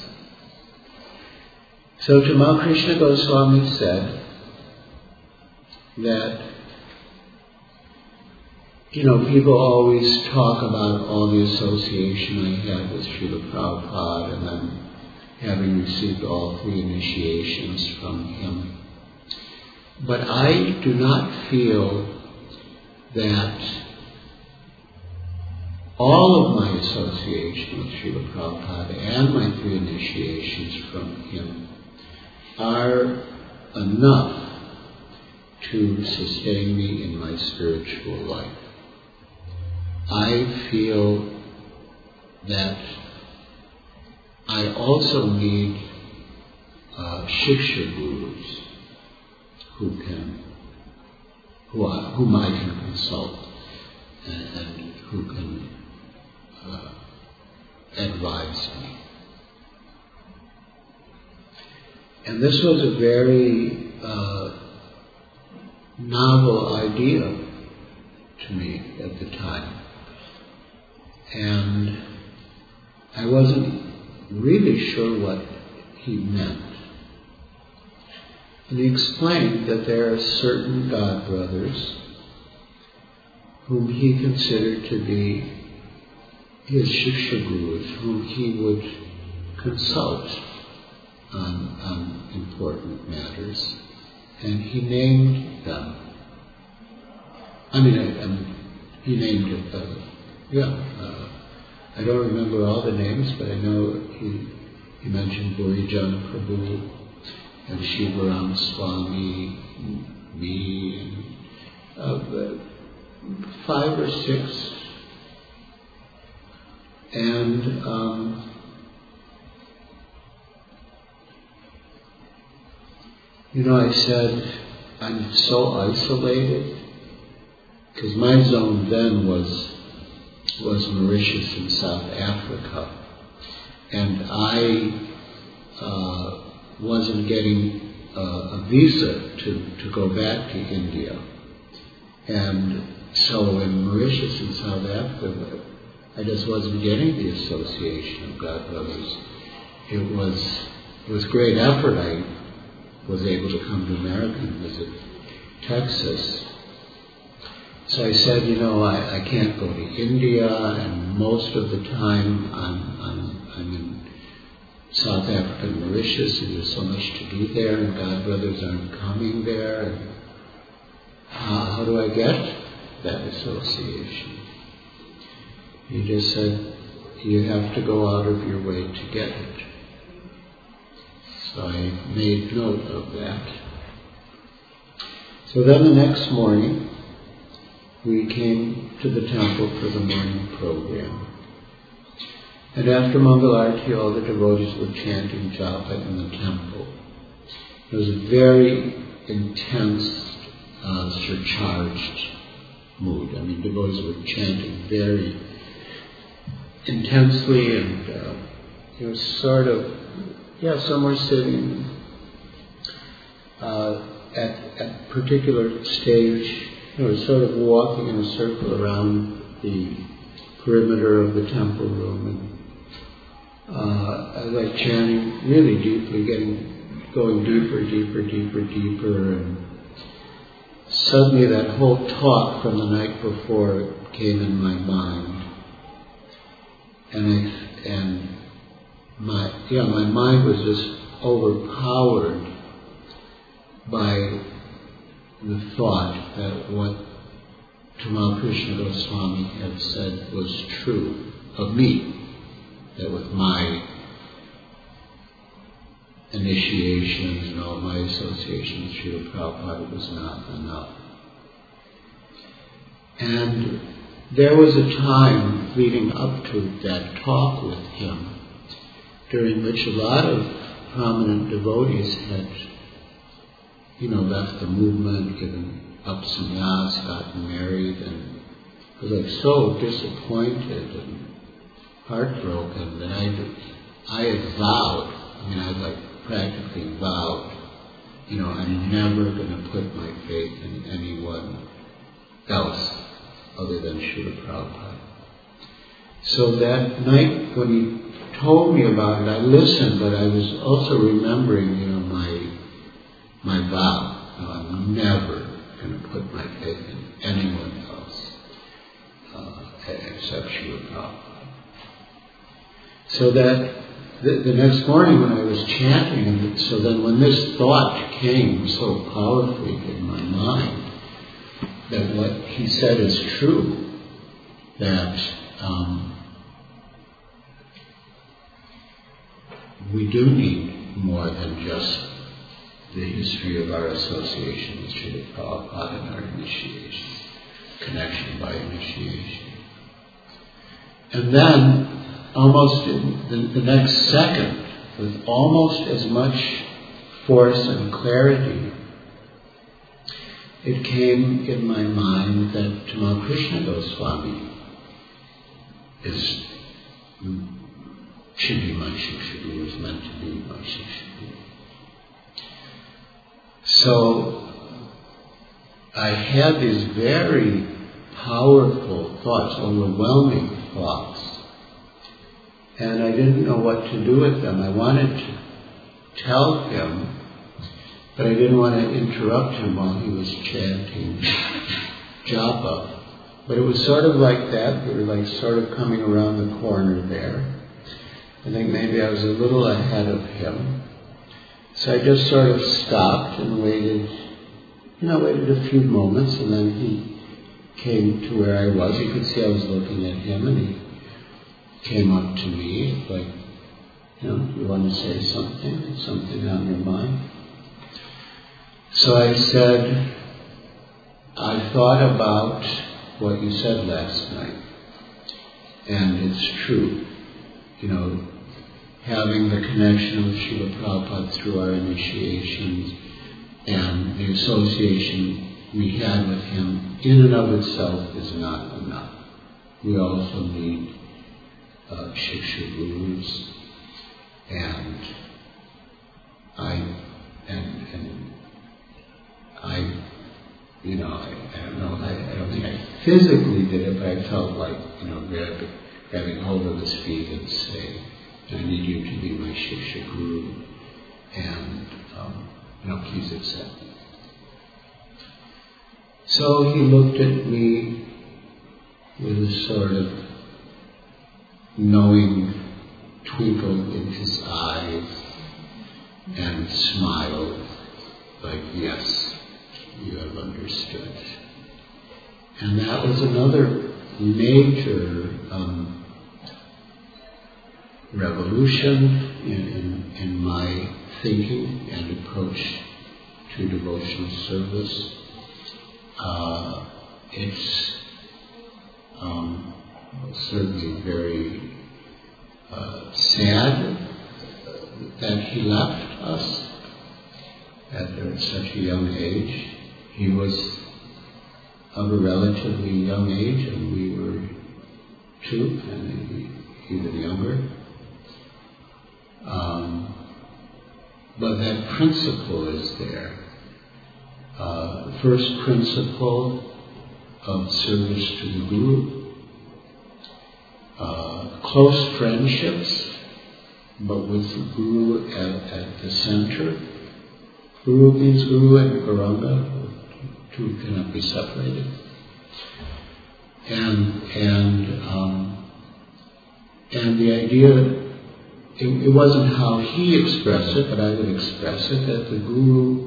So Tamal Krishna Goswami said that, people always talk about all the association I had with Srila Prabhupada and then having received all 3 initiations from him. But I do not feel that all of my association with Srila Prabhupada and my 3 initiations from him are enough to sustain me in my spiritual life. I feel that I also need Shiksha Gurus whom I can consult and who can advise me. And this was a very novel idea to me at the time. And I wasn't really sure what he meant. And he explained that there are certain God brothers whom he considered to be his Shiksha Gurus, whom he would consult on important matters. And he named them. He named it, I don't remember all the names, but I know he mentioned Bhurijana Prabhu and Shivaram Swami, me, and 5 or 6. And I said, I'm so isolated, because my zone then was Mauritius in South Africa, and I wasn't getting a visa to go back to India. And so in Mauritius in South Africa, I just wasn't getting the association of God Brothers. It was great effort. I was able to come to America and visit Texas. So I said, I can't go to India, and most of the time I'm in South Africa and Mauritius, and there's so much to do there, and God Brothers aren't coming there. And how do I get that association? He just said, you have to go out of your way to get it. So I made note of that. So then the next morning, we came to the temple for the morning program. And after Mangalarti, all the devotees were chanting japa in the temple. It was a very intense, surcharged mood. I mean, devotees were chanting very intensely, and it was sort of, some were sitting at a particular stage, sort of walking in a circle around the perimeter of the temple room, and like chanting really deeply, going deeper, and suddenly that whole talk from the night before came in my mind, and my mind was just overpowered by the thought that what Tamal Krishna Goswami had said was true of me, that with my initiations and all my associations with Srila Prabhupada was not enough. And there was a time leading up to that talk with him during which a lot of prominent devotees had, left the movement, given up sannyas, gotten married, and was like so disappointed and heartbroken that I had vowed, I practically vowed, I'm never going to put my faith in anyone else other than Srila Prabhupada. So that night when he told me about it, I listened, but I was also remembering, my vow. I'm never going to put my faith in anyone else except Srila Prabhupada. So that the next morning when I was chanting, and so then when this thought came so powerfully in my mind, that what he said is true, that we do need more than just the history of our association with Srila Prabhupada and our initiation, connection by initiation. And then, almost in the next second, with almost as much force and clarity, it came in my mind that Tamal Krishna Goswami should be my Shiksha Guru, is meant to be my Shiksha Guru. So I had these very powerful thoughts, overwhelming thoughts, and I didn't know what to do with them. I wanted to tell him, but I didn't want to interrupt him while he was chanting japa. But it was sort of like that. We were sort of coming around the corner there. I think maybe I was a little ahead of him. So I just sort of stopped and waited a few moments, and then he came to where I was. He could see I was looking at him, and he came up to me, you want to say something on your mind? So I said, I thought about what you said last night, and it's true. Having the connection with Srila Prabhupada through our initiations and the association we had with him in and of itself is not enough. We also need Shiksha Gurus, and I don't know, I don't think I physically did it, but I felt like, grabbing hold of his feet and saying, I need you to be my Shiksha Guru, and, please accept me. So he looked at me with a sort of knowing twinkle in his eyes and smiled like, yes, you have understood. And that was another major revolution in my thinking and approach to devotional service. It's certainly very sad that he left us at such a young age. He was of a relatively young age, and we were too, and maybe even younger. But that principle is there. First principle of service to the Guru. Close friendships, but with the Guru at the center. Guru means Guru and Gauranga. Two cannot be separated. And the idea, it wasn't how he expressed it, but I would express it, that the Guru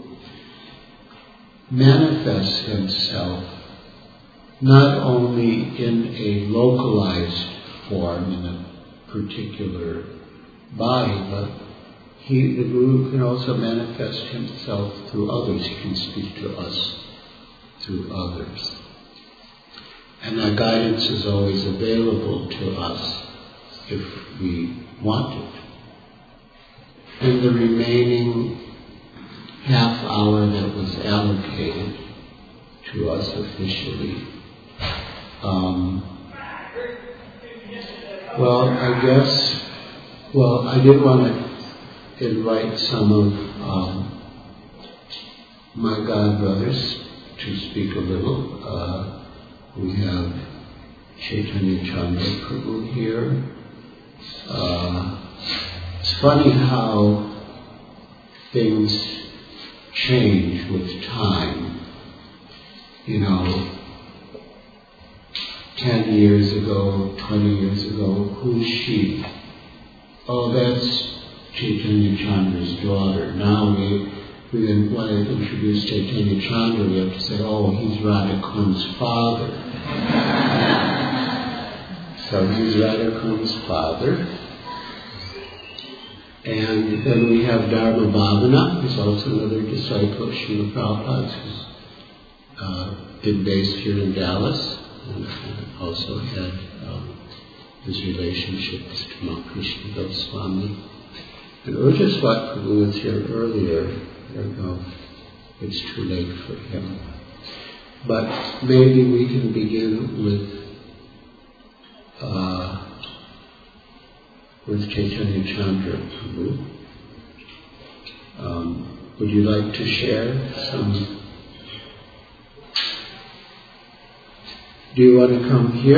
manifests himself not only in a localized form in a particular body, but the Guru can also manifest himself through others. He can speak to us through others. And that guidance is always available to us if we want it. In the remaining half hour that was allocated to us officially, I did want to invite some of my God brothers to speak a little. We have Chaitanya Chandra Prabhu here. It's funny how things change with time. 10 years ago, 20 years ago, who's she? Oh, that's Chaitanya Chandra's daughter. Now we want to introduce Chaitanya Chandra, we have to say, oh, he's Radha Kun's father. So he's Radha Kun's father. And then we have Dharma Bhavana, who's also another disciple of Srila Prabhupada's, who's been based here in Dallas, and also had his relationship with Tamal Krishna Goswami. And Ujjwaswat Prabhu was here earlier. I don't know if it's too late for him. But maybe we can begin with Chaitanya Chandra Prabhu. Would you like to share some? Do you want to come here?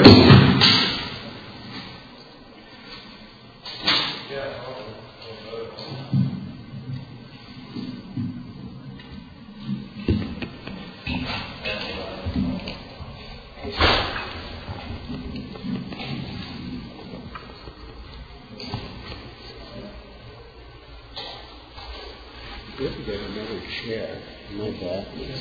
We have to get another chair. My back is.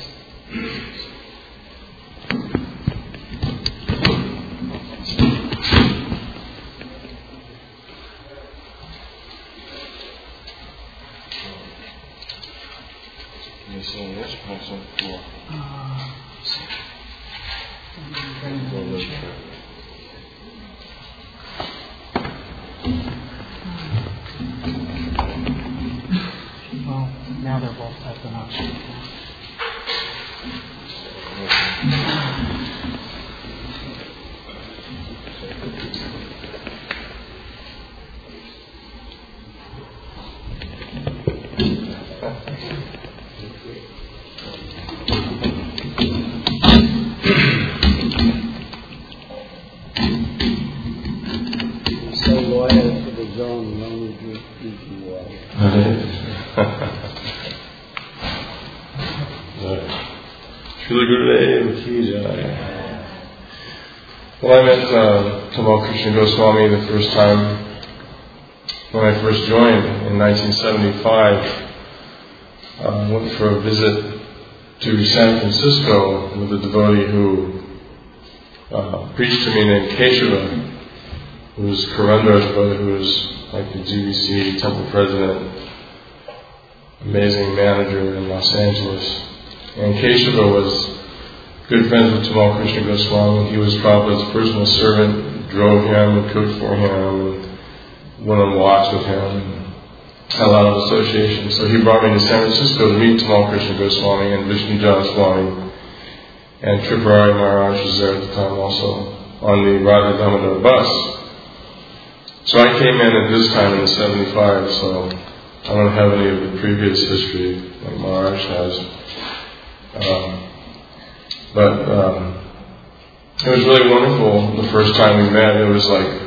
Well, now they're both at the option. So loyal to the zone, only drink easy water. Srila Gurudev Ki Jai. Well, I met Tamal Krishna Goswami the first time when I first joined in 1975. I went for a visit to San Francisco with a devotee who preached to me named Keshava, who was Karandra's brother, who was like the GBC temple president. amazing manager in Los Angeles. And Keshava was good friends with Tamal Krishna Goswami. He was Prabhupada's personal servant, drove him and cooked for him, and went on walks with him, and had a lot of association. So he brought me to San Francisco to meet Tamal Krishna Goswami and Vishnu Jan Swami. And Tripurari Maharaj was there at the time also, on the Radha Damodar bus. So I came in at this time in the 75, so I don't have any of the previous history like Maharaj has. But it was really wonderful the first time we met. It was like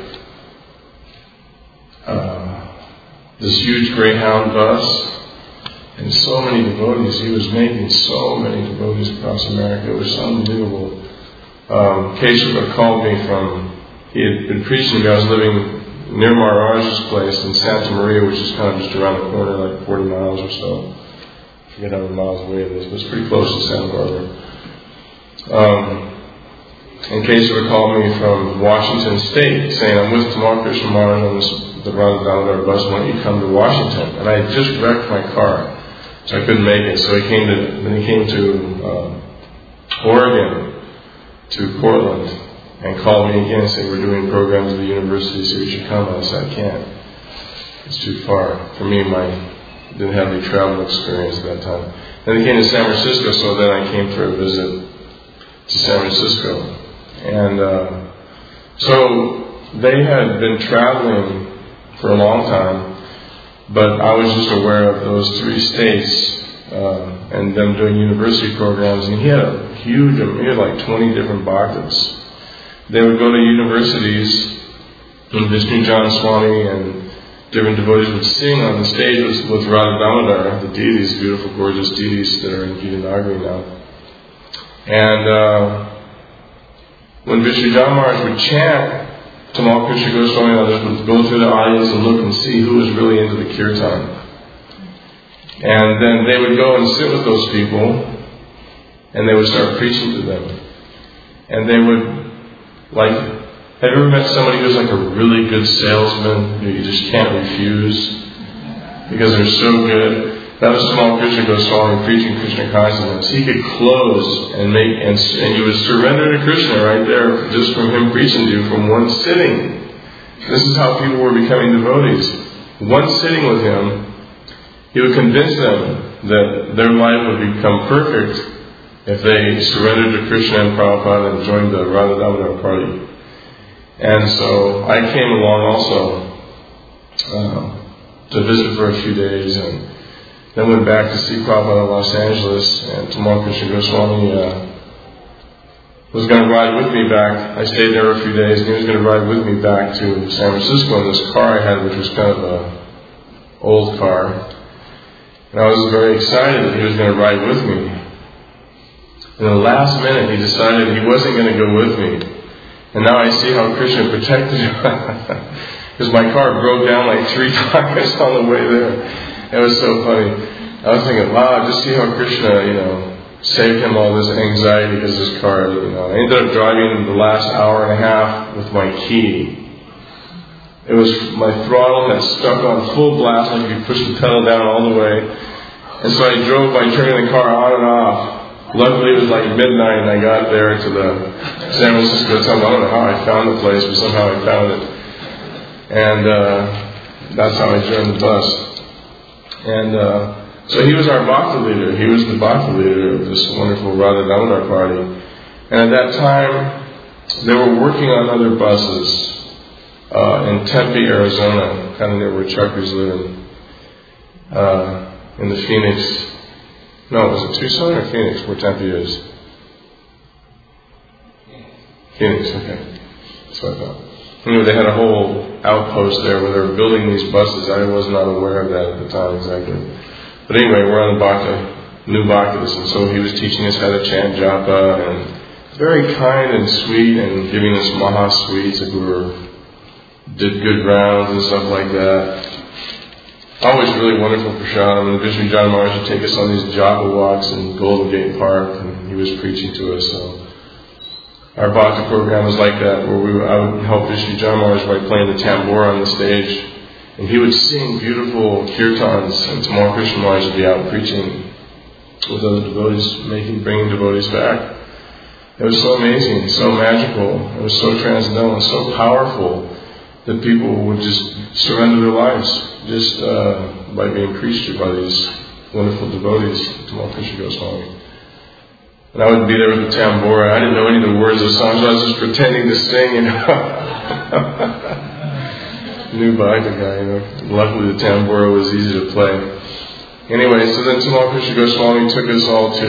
this huge Greyhound bus and so many devotees. He was making so many devotees across America. It was unbelievable. Keshava called me he had been preaching to me. I was living near Maharaj's place in Santa Maria, which is kind of just around the corner, like 40 miles or so. I forget how many miles away it is, but it's pretty close to Santa Barbara. And Keshava called me from Washington State, saying, I'm with Tamal Krishna Maharaj on the Radha Damodar bus. Why don't you come to Washington? And I had just wrecked my car, so I couldn't make it. So he came to Oregon, to Portland, and called me again and said, we're doing programs at the university, so you should come. And I said, I can't. It's too far. For me, didn't have any travel experience at that time. Then he came to San Francisco, so then I came for a visit to San Francisco. And so they had been traveling for a long time, but I was just aware of those 3 states and them doing university programs. And he had like 20 different bhaktas. They would go to universities, and Vishnu Jan Swami and different devotees would sing on the stage with Radha Damodar, the deities, beautiful, gorgeous deities that are in Gita Nagari now. And when Vishnu Jan Maharaj would chant, Tamal Krishna Goswami and others would go through the audience and look and see who was really into the kirtan. And then they would go and sit with those people, and they would start preaching to them. And they would, have you ever met somebody who's like a really good salesman who you just can't refuse because they're so good? That was Tamal Krishna Goswami preaching Krishna consciousness. He could close and you would surrender to Krishna right there just from him preaching to you from one sitting. This is how people were becoming devotees. One sitting with him, he would convince them that their life would become perfect if they surrendered to Krishna and Prabhupada and joined the Radha Damodar party. And so I came along also to visit for a few days, and then went back to see Prabhupada in Los Angeles, and Tamal Krishna Goswami was going to ride with me back. I stayed there a few days, and he was going to ride with me back to San Francisco in this car I had, which was kind of an old car. And I was very excited that he was going to ride with me. In the last minute, he decided he wasn't going to go with me. And now I see how Krishna protected him. Because my car broke down like 3 times on the way there. It was so funny. I was thinking, wow, just see how Krishna, saved him all this anxiety because his car, I ended up driving the last hour and a half with my key. It was, my throttle had stuck on full blast, like you push the pedal down all the way. And so I drove by turning the car on and off. Luckily, it was like midnight, and I got there to the San Francisco tunnel. I don't know how I found the place, but somehow I found it. And that's how I joined the bus. And so he was our bhakti leader. He was the bhakti leader of this wonderful Radha Damodar party. And at that time, they were working on other buses in Tempe, Arizona, kind of near where Chakras live, in the Phoenix. No, was it Tucson or Phoenix where Tempe is? Phoenix, okay. That's what I thought. Anyway, they had a whole outpost there where they were building these buses. I was not aware of that at the time exactly. But anyway, we're on the new Bhaktas, and so he was teaching us how to chant japa, and very kind and sweet, and giving us maha sweets if we did good rounds and stuff like that. Always really wonderful prashadam. And Vishnu Jan Maharaj would take us on these japa walks in Golden Gate Park, and he was preaching to us. So our bhakti program was like that, where I would help Vishnu Jan Maharaj by playing the tambura on the stage, And he would sing beautiful kirtans, and Tamal Krishna Maharaj would be out preaching with other devotees, bringing devotees back. It was so amazing, so magical, it was so transcendental, and so powerful that people would just surrender their lives just by being preached to by these wonderful devotees, Tamal Krishna Goswami. And I would be there with the tambura. I didn't know any of the words of the songs, I was just pretending to sing, New Bhagavad guy, Luckily the tambura was easy to play. Anyway, so then Tamal Krishna Goswami took us all to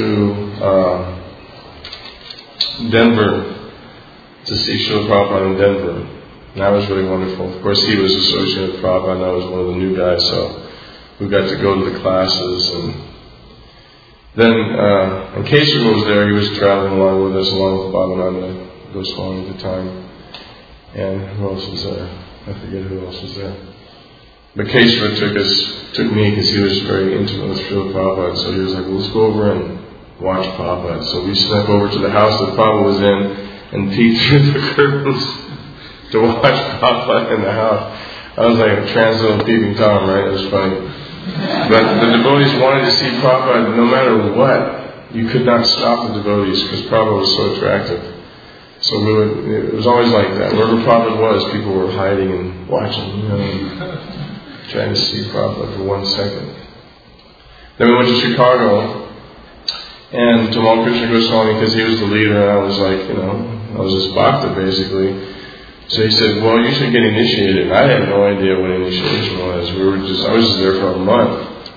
Denver to see Srila Prabhupada in Denver. And that was really wonderful. Of course, he was associated with Prabhupada, and I was one of the new guys, so we got to go to the classes. And then, and Kesava was there. He was traveling along with us, along with Bhavananda Goswami at the time. And who else was there? I forget who else was there. But Kesava took me because he was very intimate with Srila Prabhupada. So he was like, well, let's go over and watch Prabhupada. So we snuck over to the house that Prabhupada was in and peeked through the curtains to watch Prabhupada in the house. I was like a transcendental peeping Tom, right? It was funny. But the devotees wanted to see Prabhupada no matter what. You could not stop the devotees because Prabhupada was so attractive. So it was always like that. Wherever Prabhupada was, people were hiding and watching, trying to see Prabhupada for 1 second. Then we went to Chicago, and Tamal Krishna Goswami, because he was the leader, and I was like, I was his bhakta basically. So he said, well, you should get initiated. And I had no idea what initiation was. I was just there for a month.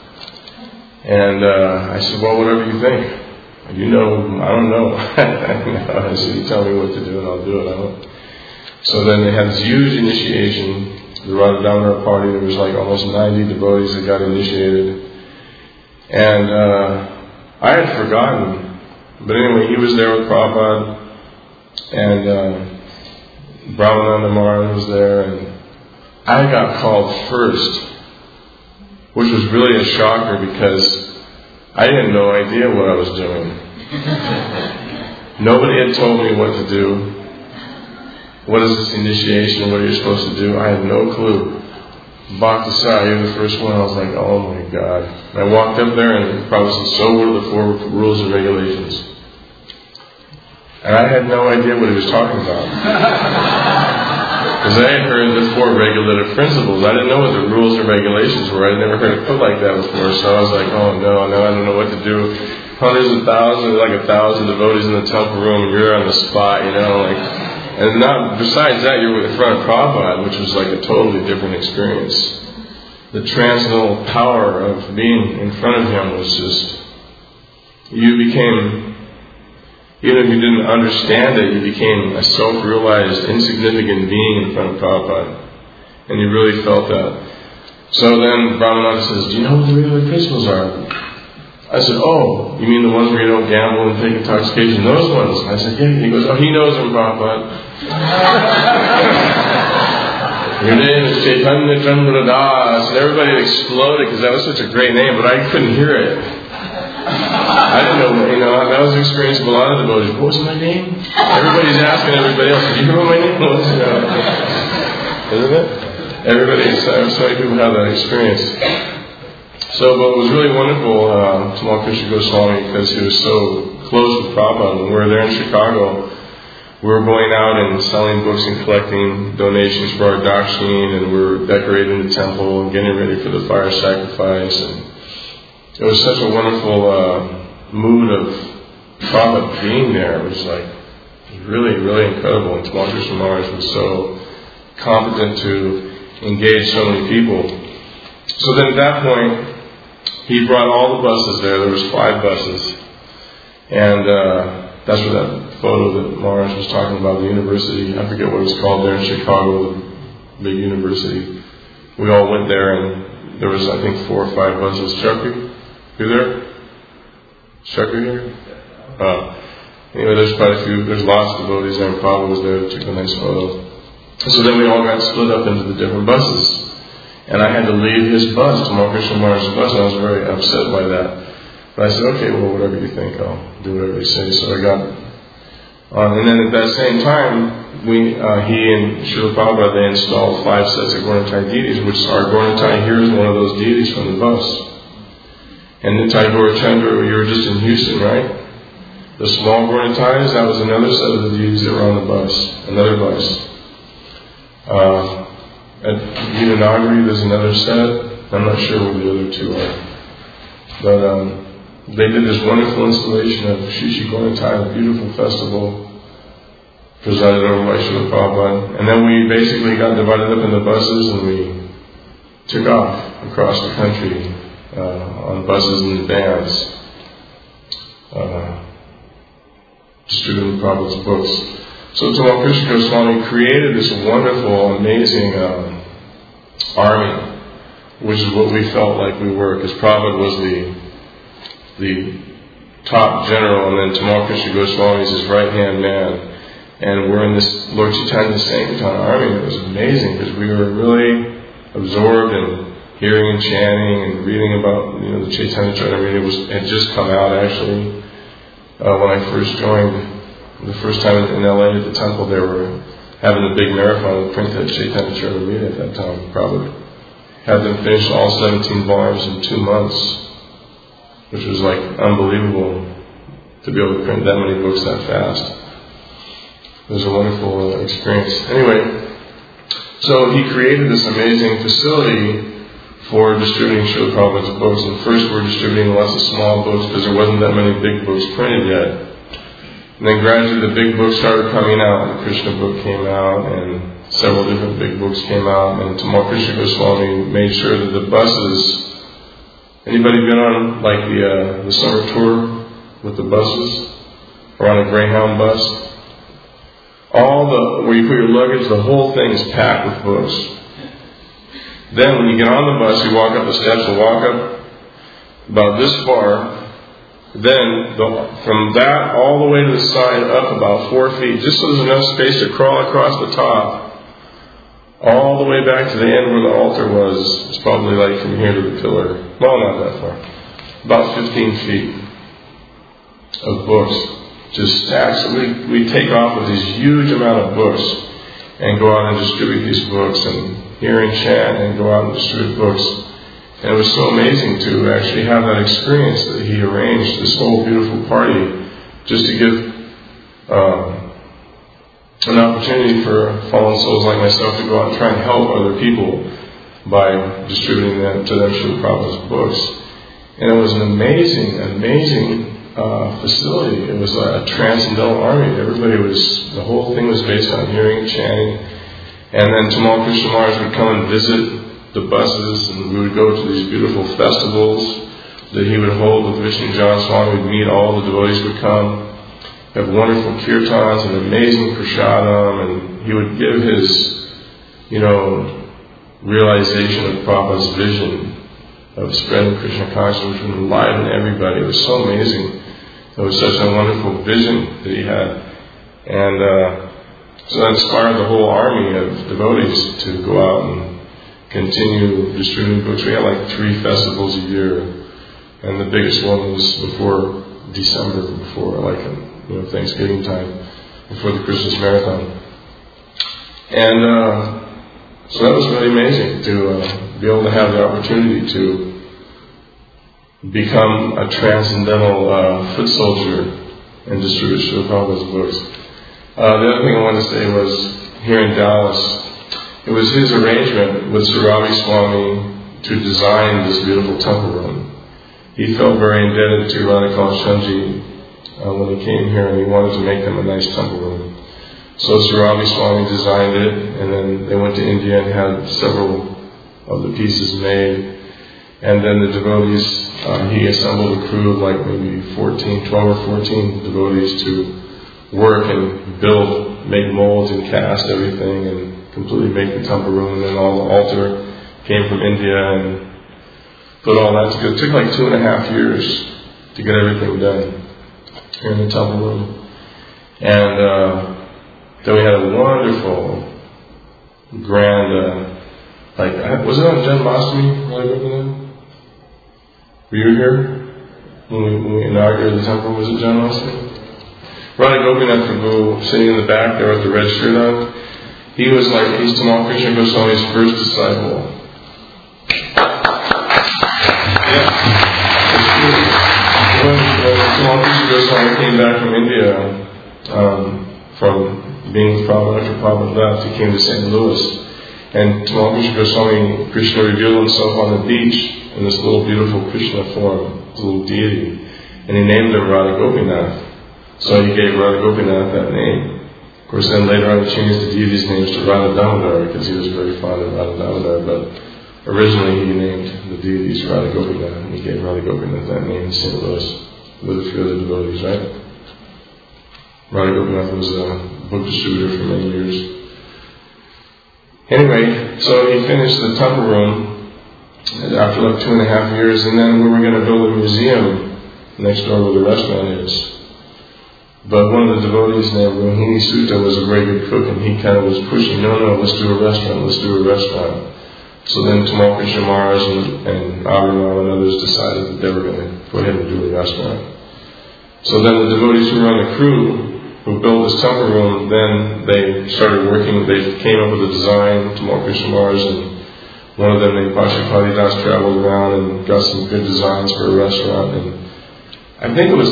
And I said, well, whatever you think. I don't know. I said, you tell me what to do and I'll do it. So then they had this huge initiation. The Radha Damodar party, there was like almost 90 devotees that got initiated. And I had forgotten. But anyway, he was there with Prabhupada. And Brahmananda Maharaj was there. And I got called first, which was really a shocker because I had no idea what I was doing. Nobody had told me what to do. What is this initiation? What are you supposed to do? I had no clue. Bhakti Sai, you're the first one. I was like, oh my God. And I walked up there and probably said, so what are the 4 rules and regulations? And I had no idea what he was talking about. Because I had heard the 4 regulative principles. I didn't know what the rules and regulations were. I'd never heard it put like that before. So I was like, oh no, I don't know what to do. Hundreds of thousands, like 1,000 devotees in the temple room, and you're on the spot, And besides that, you're in front of Prabhupada, which was like a totally different experience. The transcendental power of being in front of him was just, you became, even if you didn't understand it, you became a self-realized, insignificant being in front of Prabhupada. And you really felt that. So then Brahmananda says, do you know what the regular principles are? I said, oh, you mean the ones where you don't gamble and take intoxication? Those ones. I said, yeah. He goes, oh, he knows them, Prabhupada. Your name is Chaitanya Chandra Das. And everybody exploded because that was such a great name, but I couldn't hear it. I didn't know, that was the experience of a lot of devotees. What was my name? Everybody's asking everybody else, did you hear what my name was? Isn't it? So many people have that experience. But it was really wonderful, Tamal Krishna Goswami, because he was so close with Prabhupada. When we were there in Chicago, we were going out and selling books and collecting donations for our dakshini, and we were decorating the temple and getting ready for the fire sacrifice. And it was such a wonderful mood of Prabhupada being there. It was really, really incredible. And Tamal Krishna Maharaj was so competent to engage so many people. So then at that point, he brought all the buses there. There was 5 buses. And that's where that photo that Maharaj was talking about, the university, I forget what it was called there in Chicago, the big university. We all went there and there was, I think, 4 or 5 buses. Chakri, you there? Chakri here? Anyway, there's quite a few, there's lots of devotees there, and Prabhupada was there to take a nice photo. So then we all got split up into the different buses. And I had to leave his bus, Tamal Krishna Maharaj's bus, and I was very upset by that. But I said, okay, well, whatever you think, I'll do whatever you say. So I got And then at that same time, he and Srila Prabhupada, they installed 5 sets of Gaura-Nitai deities, which our Gaura-Nitai here is one of those deities from the bus. And Nitai Gaurachandra, you were just in Houston, right? The small Gaura-Nitais, that was another set of the deities that were on the bus, another bus. At Vidanagari, there's another set. I'm not sure where the other 2 are. But they did this wonderful installation of Shri Gaura-Nitai, a beautiful festival presided over by Srila Prabhupada. And then we basically got divided up into buses and we took off across the country on buses and vans, distributing Prabhupada's books. So Tamal Krishna Goswami created this wonderful, amazing army, which is what we felt like we were, because Prabhupada was the top general, and then Tamal Krishna Goswami is his right-hand man. And we're in this Lord Chaitanya Sankirtan army. It was amazing because we were really absorbed in hearing and chanting and reading about, the Chaitanya Charitamrita had just come out actually. When I first joined, the first time in LA at the temple, they were having a big marathon to print that Chaitanya Charitamrita at that time. Probably had them finish all 17 volumes in 2 months, which was like unbelievable to be able to print that many books that fast. It was a wonderful experience. Anyway, so he created this amazing facility for distributing Srila Prabhupada's books. And first we're distributing lots of small books because there wasn't that many big books printed yet. And then gradually the big books started coming out. The Krishna book came out and several different big books came out. And Tamal Krishna Goswami made sure that the buses... Anybody been on like the summer tour with the buses? Or on a Greyhound bus? Where you put your luggage, the whole thing is packed with books. Then when you get on the bus, you walk up the steps and walk up about this far. Then from that all the way to the side, up about 4 feet, just so there's enough space to crawl across the top, all the way back to the end where the altar was. It's probably like from here to the pillar. Well, not that far. About 15 feet of books. Just stacks. So we take off with this huge amount of books and go out and distribute these books and hear and chant and go out and distribute books. And it was so amazing to actually have that experience that he arranged this whole beautiful party just to give an opportunity for fallen souls like myself to go out and try and help other people by distributing them to them Srila Prabhupada's books. And it was an amazing facility. It was a transcendental army. The whole thing was based on hearing and chanting. And then Tamal Krishna Maharaj would come and visit the buses, and we would go to these beautiful festivals that he would hold with Vishnu John Swami. We'd meet, all the devotees would come, have wonderful kirtans and amazing prasadam, and he would give his, realization of Prabhupada's vision of spreading Krishna consciousness, which would enliven everybody. It was so amazing. It was such a wonderful vision that he had. And so that inspired the whole army of devotees to go out and continue distributing books. We had like 3 festivals a year. And the biggest one was before December, before Thanksgiving time, before the Christmas marathon. And so that was really amazing to be able to have the opportunity to become a transcendental foot soldier and distribute Srila Prabhupada's books. The other thing I wanted to say was, here in Dallas, it was his arrangement with Sri Ravi Swami to design this beautiful temple room. He felt very indebted to Radhakala Shamji when he came here, and he wanted to make them a nice temple room. So Sri Ravi Swami designed it, and then they went to India and had several of the pieces made. And then the devotees, he assembled a crew of like maybe 12 or 14 devotees to work and build, make molds and cast everything and completely make the temple room. And then all the altar came from India and put all that together. It took like 2.5 years to get everything done here in the temple room. And then we had a wonderful, grand, was it on Janmashtami? Were you here when we inaugurated the temple? Was it Janmashtami? Radha Gopinath Prabhu, sitting in the back there with the red shirt on, he's Tamal Krishna Goswami's first disciple. Yeah, it's true. When Tamal Krishna Goswami came back from India, from being with Prabhupada after Prabhupada left, he came to St. Louis. And Tamal Krishna Goswami, Krishna revealed himself on the beach in this little beautiful Krishna form, this little deity. And he named him Radha Gopinath. So he gave Radha Gopinath that name. Of course, then later on he changed the deity's names to Radha Damodar because he was very fond of Radha Damodar. But originally he named the deities Radha Gopinath, and he gave Radha Gopinath that name in St. Louis with a few other devotees, right? Radha Gopinath was a book distributor for many years. Anyway, so he finished the temple room after 2.5 years, and then we were going to build a museum next door where the restaurant is. But one of the devotees named Rohini Sutta was a very good cook, and he kind of was pushing, no, let's do a restaurant. So then Tamal Krishna Maharaj and Abhiram and others decided that they were going to put him to do a restaurant. So then the devotees who were on the crew, who built this temple room, then they started working, they came up with a design, Tamal Krishna Maharaj, and one of them named Pashupati Das traveled around and got some good designs for a restaurant. And I think it was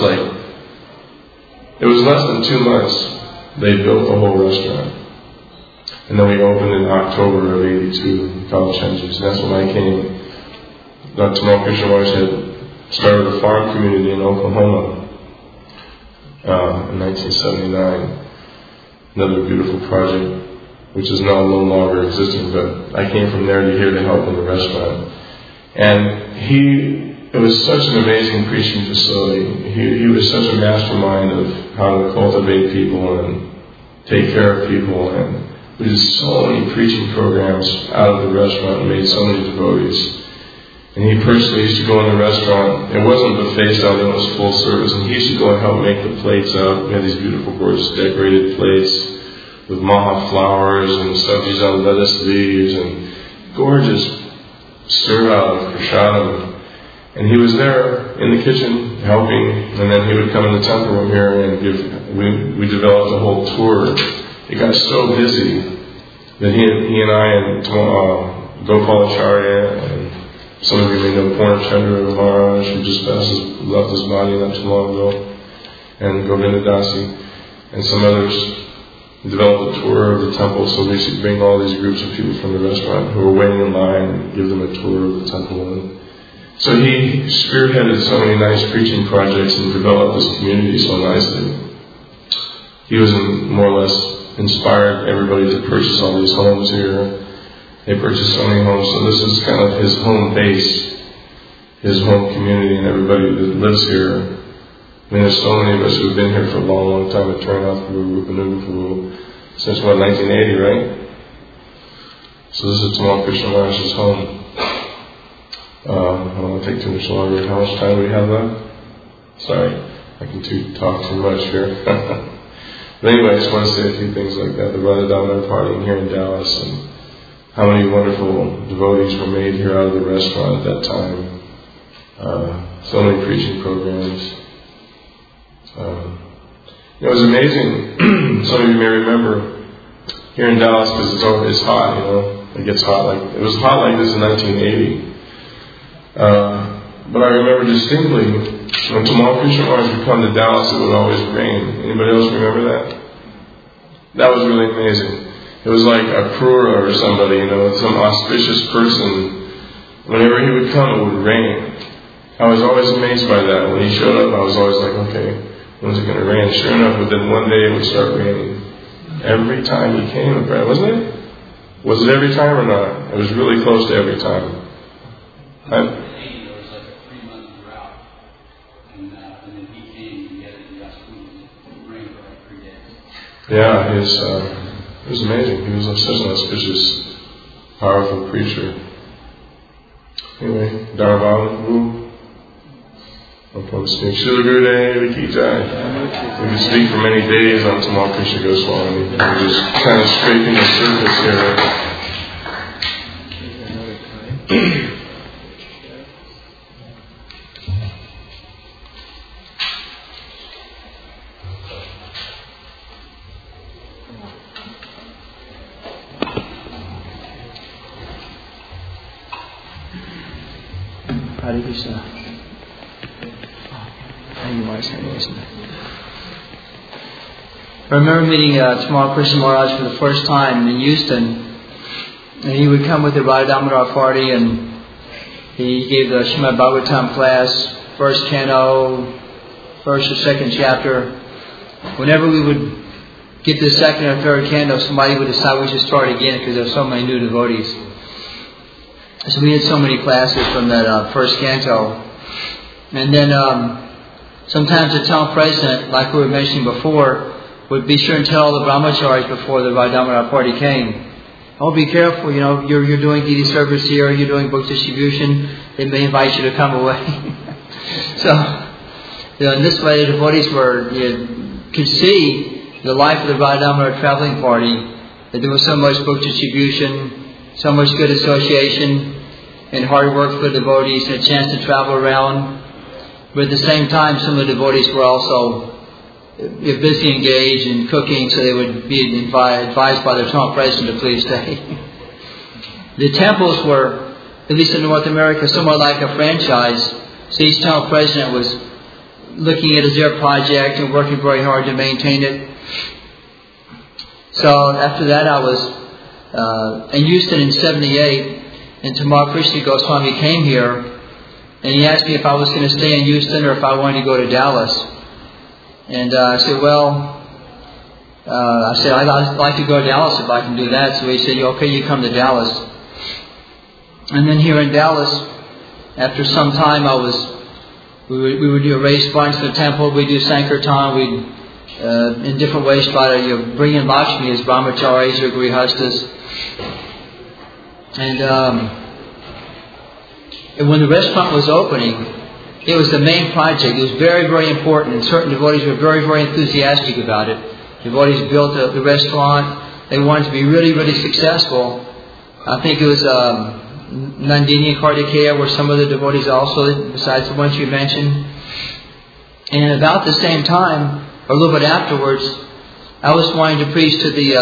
less than 2 months they built the whole restaurant. And then we opened in October of 82 in College Henry's. And that's when I came. Tamal Krishna Maharaj had started a farm community in Oklahoma in 1979. Another beautiful project, which is now no longer existing, but I came from there to here to help in the restaurant. And it was such an amazing preaching facility. He was such a mastermind of how to cultivate people and take care of people. And we did so many preaching programs out of the restaurant and made so many devotees. And he personally used to go in the restaurant. It wasn't buffet style, it was full service. And he used to go and help make the plates up. We had these beautiful, gorgeous decorated plates with maha flowers and subjis on lettuce leaves and gorgeous serve out of prasadam. And he was there in the kitchen helping, and then he would come in the temple room here and we developed a whole tour. It got so busy that he and I and Gopalacharya, and some of you may know Purnachandra Maharaj, who just left his body not too long ago, and Govinda Dasi, and some others developed a tour of the temple, so we should bring all these groups of people from the restaurant who were waiting in line and give them a tour of the temple. So he spearheaded so many nice preaching projects and developed this community so nicely. He was more or less inspired everybody to purchase all these homes here. They purchased so many homes, so this is kind of his home base, his home community, and everybody that lives here. I mean, there's so many of us who have been here for a long, long time at Turnath Prabhu, Rupanuga Prabhu, since 1980, right? So this is Tamal Krishna Maharaj's home. I don't want to take too much longer. How much time do we have left? Sorry, I can talk too much here. But anyway, I just want to say a few things like that. The Radha Damodar party here in Dallas, and how many wonderful devotees were made here out of the restaurant at that time. So many preaching programs. It was amazing. Some of you may remember here in Dallas, because it's hot, it gets hot. It was hot like this in 1980. But I remember distinctly when Tamal Krishna Maharaj would come to Dallas, it would always rain. Anybody else remember that? That was really amazing. It was like a Krura or somebody, some auspicious person. Whenever he would come, it would rain. I was always amazed by that. When he showed up, I was always like, okay, when's it going to rain? Sure enough, within one day it would start raining. Every time he came, wasn't it? Was it every time or not? It was really close to every time. There was like a 3-month drought, and then he came and he had it last week. It rained for like 3 days. Yeah, it was amazing. He was such an auspicious, powerful preacher. Anyway, Dharma. Srila Gurudev Ki Jai. We could speak for many days on Tamal Krishna Goswami. We're just kind of scraping the surface here. Hare Krishna. I remember meeting Tamal Krishna Maharaj for the first time in Houston, and he would come with the Radha Damodar party, and he gave the Srimad Bhagavatam class, first canto, first or second chapter. Whenever we would get to the second or third canto, somebody would decide we should start again because there were so many new devotees. So we had so many classes from that first canto. And then sometimes the town president, like we were mentioning before, would be sure and tell all the brahmacharis before the Radha party came, oh, be careful, you're doing deity service here, you're doing book distribution, they may invite you to come away. So, in this way the devotees could see the life of the Radha traveling party, that there was so much book distribution, so much good association, and hard work for the devotees, and a chance to travel around. But at the same time, some of the devotees were also busy engaged in cooking, so they would be advised by their town president to please stay. The temples were, at least in North America, somewhat like a franchise. So each town president was looking at their project and working very hard to maintain it. So after that, I was in Houston in 78, and Tamal Krishna Goswami came here, and he asked me if I was going to stay in Houston or if I wanted to go to Dallas. And I said, I'd like to go to Dallas if I can do that. So he said, okay, you come to Dallas. And then here in Dallas, after some time, we would raise funds for the temple. We'd do Sankirtan. We'd, in different ways, try to bring in Lakshmi as brahmacharis or grihastas. And when the restaurant was opening, it was the main project. It was very, very important, and certain devotees were very, very enthusiastic about it. Devotees built the restaurant. They wanted to be really, really successful. I think it was Nandini and Kartikeya were some of the devotees also, besides the ones you mentioned. And about the same time, or a little bit afterwards, I was wanting to preach to the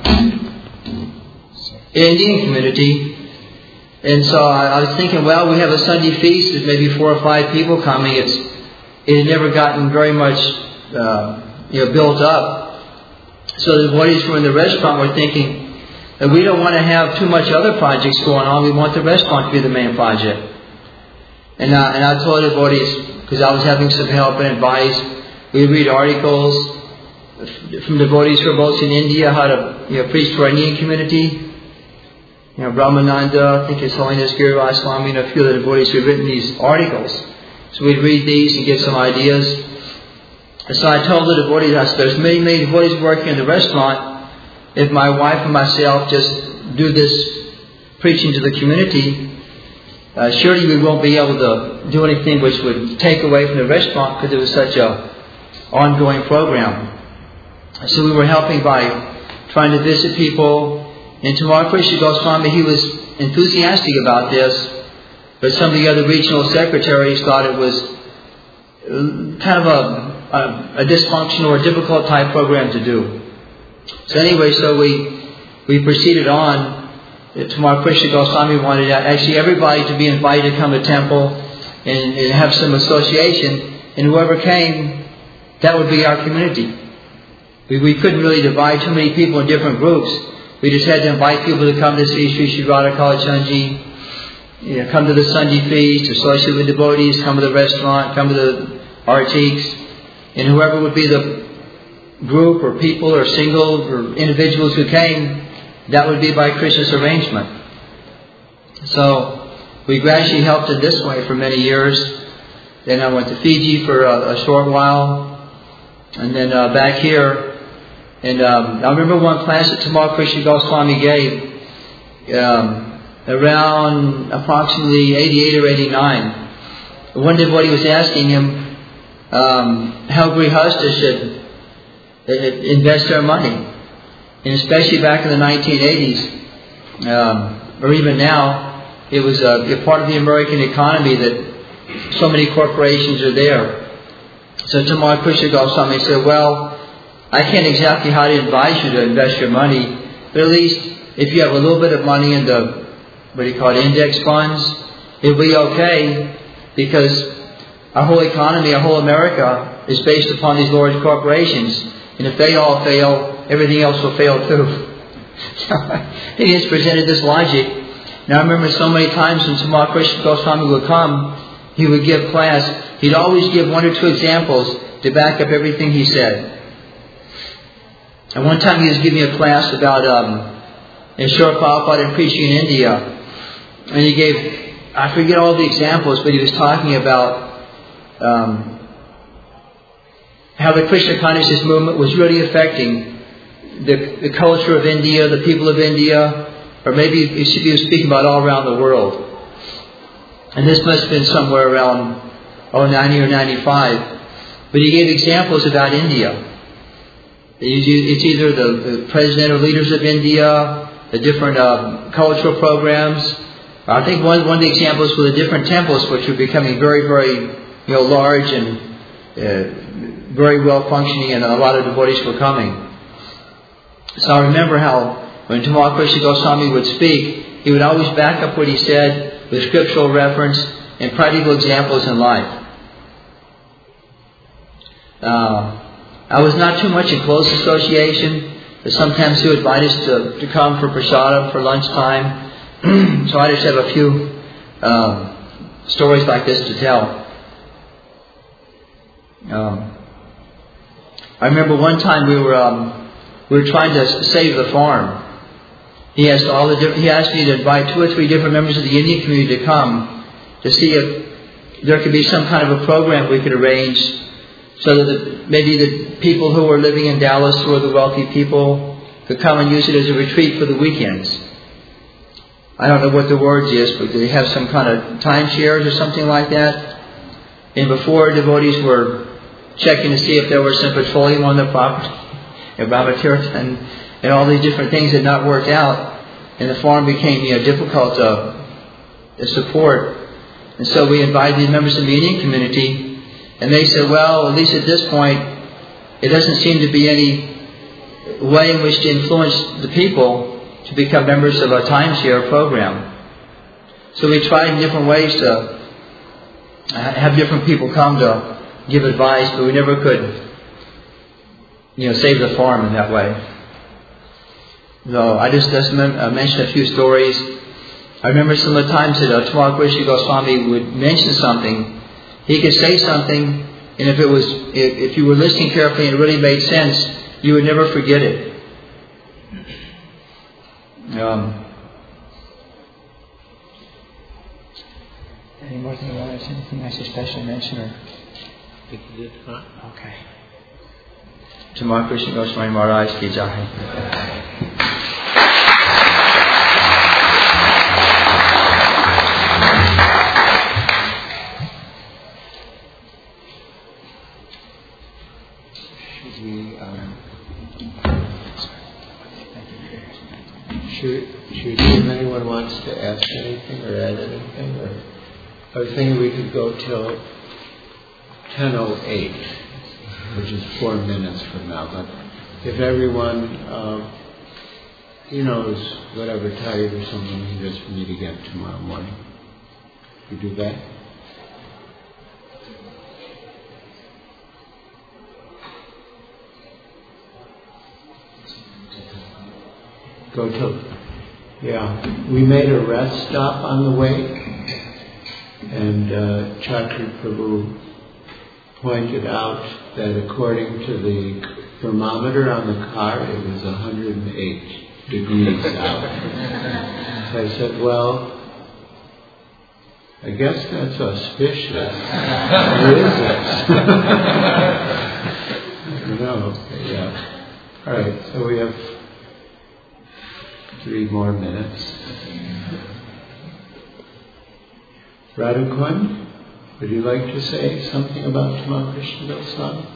Indian community. And so I was thinking, well, we have a Sunday feast. There's maybe 4 or 5 people coming. It had never gotten very much, built up. So the devotees who were in the restaurant were thinking that we don't want to have too much other projects going on. We want the restaurant to be the main project. And I told the devotees, because I was having some help and advice, we read articles from devotees who are both in India how to preach to our Indian community. Brahmananda, I think His Holiness Giriraj Swami, and a few of the devotees who have written these articles. So we'd read these and get some ideas. And so I told the devotees, I said, there's many, many devotees working in the restaurant. If my wife and myself just do this preaching to the community, surely we won't be able to do anything which would take away from the restaurant because it was such a ongoing program. So we were helping by trying to visit people. And Tamal Krishna Goswami, he was enthusiastic about this, but some of the other regional secretaries thought it was kind of a dysfunctional or difficult type program to do. So anyway, so we proceeded on. Tamal Krishna Goswami wanted actually everybody to be invited to come to temple and have some association, and whoever came, that would be our community. We couldn't really divide too many people in different groups. We just had to invite people to come to see Sri Radha Kalachandji, come to the Sunday feast, associate with devotees, come to the restaurant, come to the artiques, and whoever would be the group or people or single or individuals who came, that would be by Krishna's arrangement. So we gradually helped in this way for many years. Then I went to Fiji for a short while, and then back here. And I remember one class that Tamal Krishna Goswami gave around approximately 88 or 89. One devotee was asking him how grihastas should invest their money. And especially back in the 1980s, or even now, it was a part of the American economy that so many corporations are there. So Tamal Krishna Goswami said, well, I can't exactly how to advise you to invest your money, but at least if you have a little bit of money in the, index funds, it'll be okay. because our whole economy, our whole America is based upon these large corporations. And if they all fail, everything else will fail too. So he has presented this logic. Now I remember so many times when Tamal Krishna Goswami would come, he would give class. He'd always give 1 or 2 examples to back up everything he said. And one time he was giving a class about Srila Prabhupada preaching in India. And he gave, I forget all the examples, but he was talking about how the Krishna consciousness movement was really affecting the culture of India, the people of India, or maybe he was speaking about all around the world. And this must have been somewhere around 90 or 95. But he gave examples about India. It's either the president or leaders of India, the different cultural programs. I think one of the examples were the different temples, which were becoming very, very large and very well functioning, and a lot of devotees were coming. So I remember how when Tamal Krishna Goswami would speak, he would always back up what he said with scriptural reference and practical examples in life. I was not too much in close association, but sometimes he would invite us to come for prasadam for lunchtime. So I just have a few stories like this to tell. I remember one time we were trying to save the farm. He asked me to invite 2 or 3 different members of the Indian community to come to see if there could be some kind of a program we could arrange so that maybe the people who were living in Dallas, who are the wealthy people, could come and use it as a retreat for the weekends. I don't know what the words is, but they have some kind of timeshares or something like that. And before, devotees were checking to see if there was some petroleum on the property, and all these different things had not worked out, and the farm became difficult to support. And so we invited the members of the Indian community, and they said, well, at least at this point, it doesn't seem to be any way in which to influence the people to become members of a timeshare program. So we tried in different ways to have different people come to give advice, but we never could, save the farm in that way. So I just mentioned a few stories. I remember some of the times that Tamal Krishna Goswami would mention something. He could say something, and if you were listening carefully and it really made sense, you would never forget it. Any more thing you want to say? Anything I should especially mention? Or? I think you did, huh? Okay. Tamal Krishna Goswami Maharaj ki jai. If anyone wants to ask anything or add anything, or I was thinking we could go till 10:08, which is 4 minutes from now. But if everyone, is whatever tired or something, we can just meet again tomorrow morning. You do that? Go till, we made a rest stop on the way, and Chakri Prabhu pointed out that according to the thermometer on the car, it was 108 degrees out. So I said, well, I guess that's auspicious. What is it? I don't know. All right, so we have 3 more minutes. Radhakund, would you like to say something about Tamal Krishna Goswami?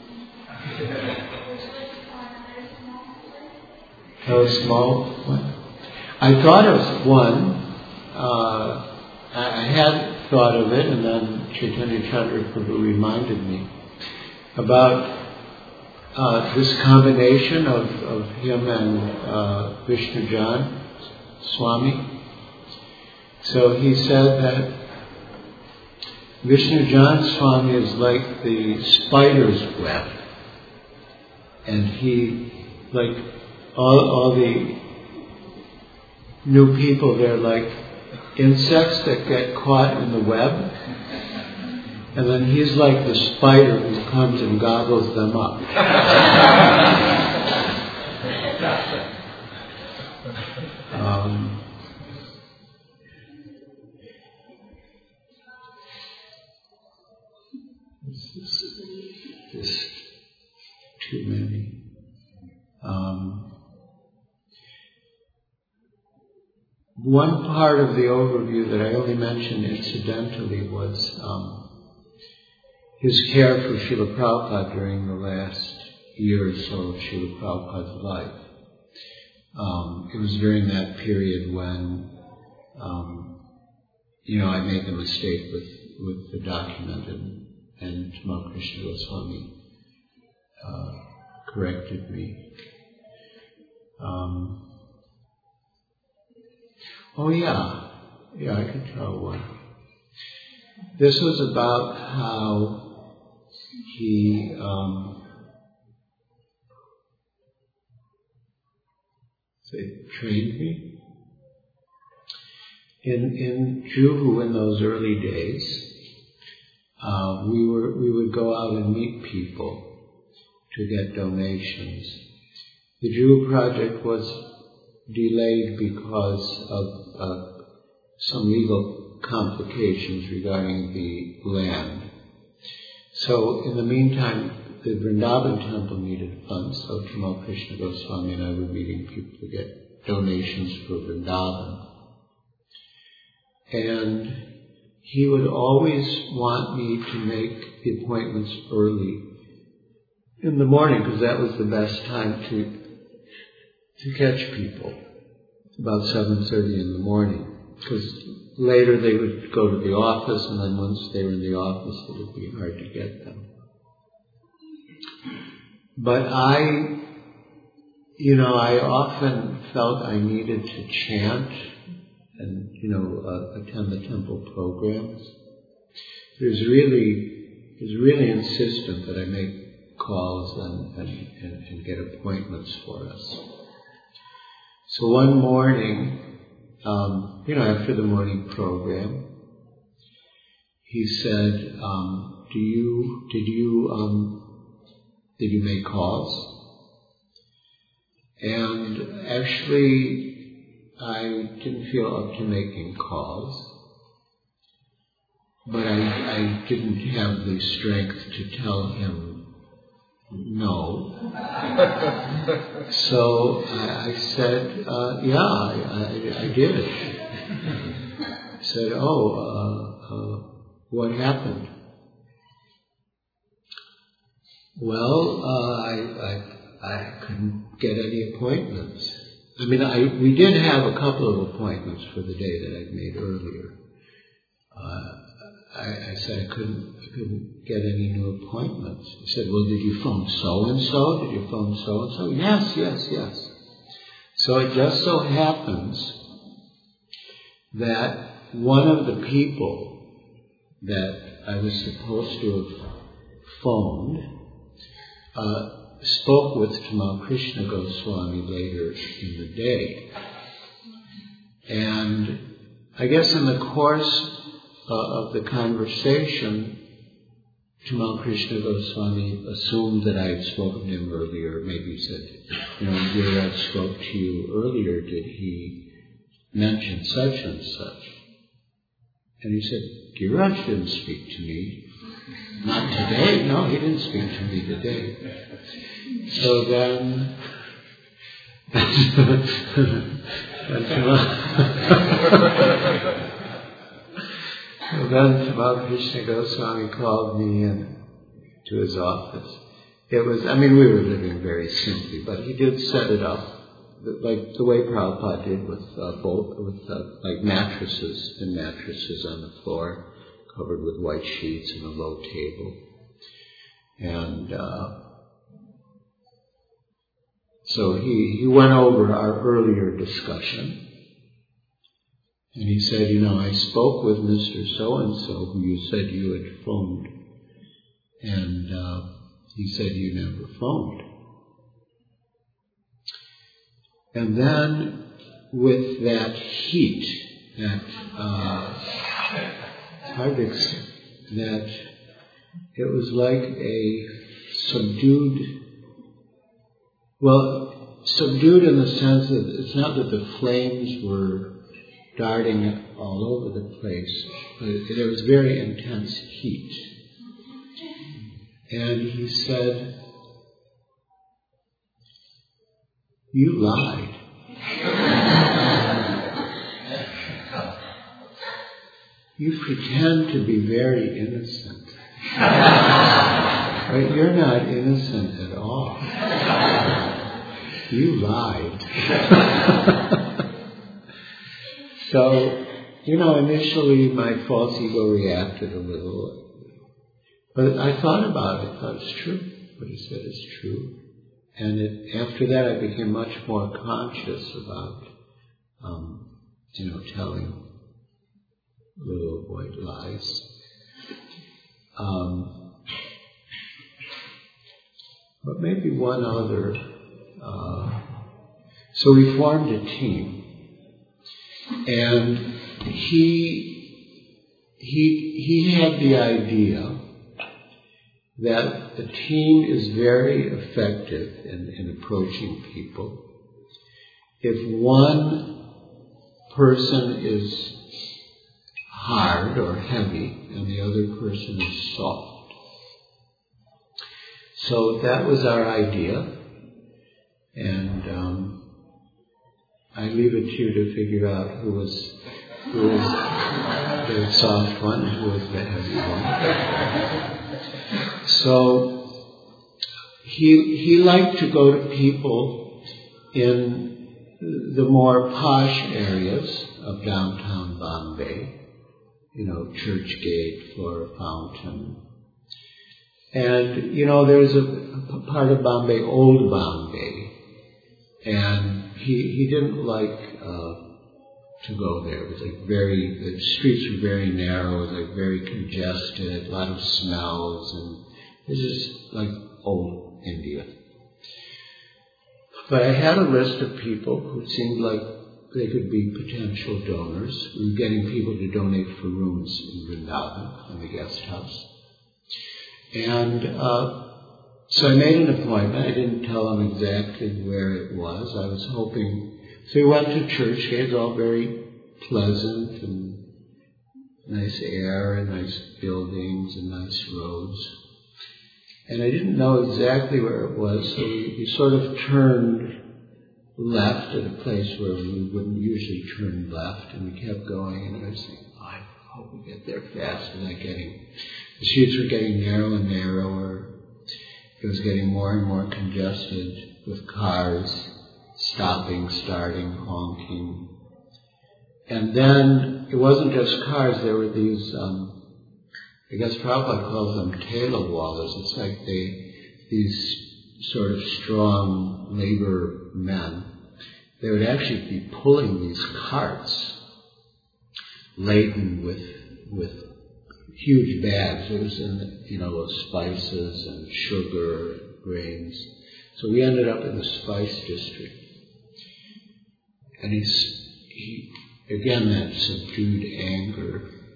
Tell a small one. I thought of one. I had thought of it, and then Chaitanya Chandra Prabhu reminded me about this combination of him and Vishnujan Swami. So he said that Vishnu Swami is like the spider's web. And he, like all the new people, they're like insects that get caught in the web. And then he's like the spider who comes and gobbles them up. This too many. One part of the overview that I only mentioned incidentally was his care for Srila Prabhupada during the last year or so of Srila Prabhupada's life. It was during that period when, I made the mistake with the document, and Tamal Krishna Goswami corrected me. I can tell one. This was about how he trained me. In Juhu in those early days, we would go out and meet people to get donations. The Juhu project was delayed because of some legal complications regarding the land. So in the meantime, the Vrindavan temple needed funds, so Tamal Krishna Goswami and I were meeting people to get donations for Vrindavan. And he would always want me to make the appointments early in the morning, because that was the best time to catch people, about 7:30 in the morning. Because later they would go to the office, and then once they were in the office, it would be hard to get them. But I often felt I needed to chant and, attend the temple programs. It was really insistent that I make calls and get appointments for us. So one morning, after the morning program, he said, did you make calls? And actually, I didn't feel up to making calls, but I didn't have the strength to tell him no. So I said, I did. I said, what happened? Well, I couldn't get any appointments. We did have a couple of appointments for the day that I'd made earlier. I said I couldn't get any new appointments. He said, well, did you phone so-and-so? Did you phone so-and-so? Yes. So it just so happens that one of the people that I was supposed to have phoned spoke with Tamal Krishna Goswami later in the day. And I guess in the course of the conversation, Tamal Krishna Goswami assumed that I had spoken to him earlier. Maybe he said, Giriraj spoke to you earlier. Did he mention such and such? And he said, Giriraj didn't speak to me. Not today. No, he didn't speak to me today. So then Tamal Krishna Goswami called me in to his office. It was, we were living very simply, but he did set it up like the way Prabhupada did with mattresses on the floor, covered with white sheets and a low table. And so he went over our earlier discussion. And he said, you know, I spoke with Mr. So-and-so, who you said you had phoned. And he said you never phoned. And then with that heat, that it's hard to explain, that it was like a subdued in the sense that it's not that the flames were darting all over the place, but there was very intense heat. And he said, you lied. You pretend to be very innocent. But you're not innocent at all. You lied. So, you know, initially my false ego reacted a little. But I thought about it. I thought it's true. What he said is true. And after that I became much more conscious about, telling little white lies. But maybe one other. So we formed a team. And he had the idea that the team is very effective in approaching people if one person is hard or heavy and the other person is soft. So that was our idea, and I leave it to you to figure out who was the soft one and who was the heavy one. So he liked to go to people in the more posh areas of downtown Bombay, Churchgate, Flora Fountain. And, there's a part of Bombay, Old Bombay, and he didn't like to go there. It was the streets were very narrow, it was very congested, a lot of smells, and it was just like old India. But I had a list of people who seemed like they could be potential donors. We were getting people to donate for rooms in Vrindavan, in the guest house. And so I made an appointment. I didn't tell them exactly where it was. I was hoping. So we went to Churchgate. It was all very pleasant and nice air and nice buildings and nice roads. And I didn't know exactly where it was, so we sort of turned left at a place where we wouldn't usually turn left, and we kept going, and I was thinking, I hope we get there fast. And the streets were getting narrow and narrower. It was getting more and more congested with cars stopping, starting, honking. And then it wasn't just cars, there were these, I guess Prabhupada calls them tela wallas. It's like these sort of strong labor men. They would actually be pulling these carts laden with huge bags. It was in, spices and sugar, and grains. So we ended up in the spice district. And he again, that subdued anger.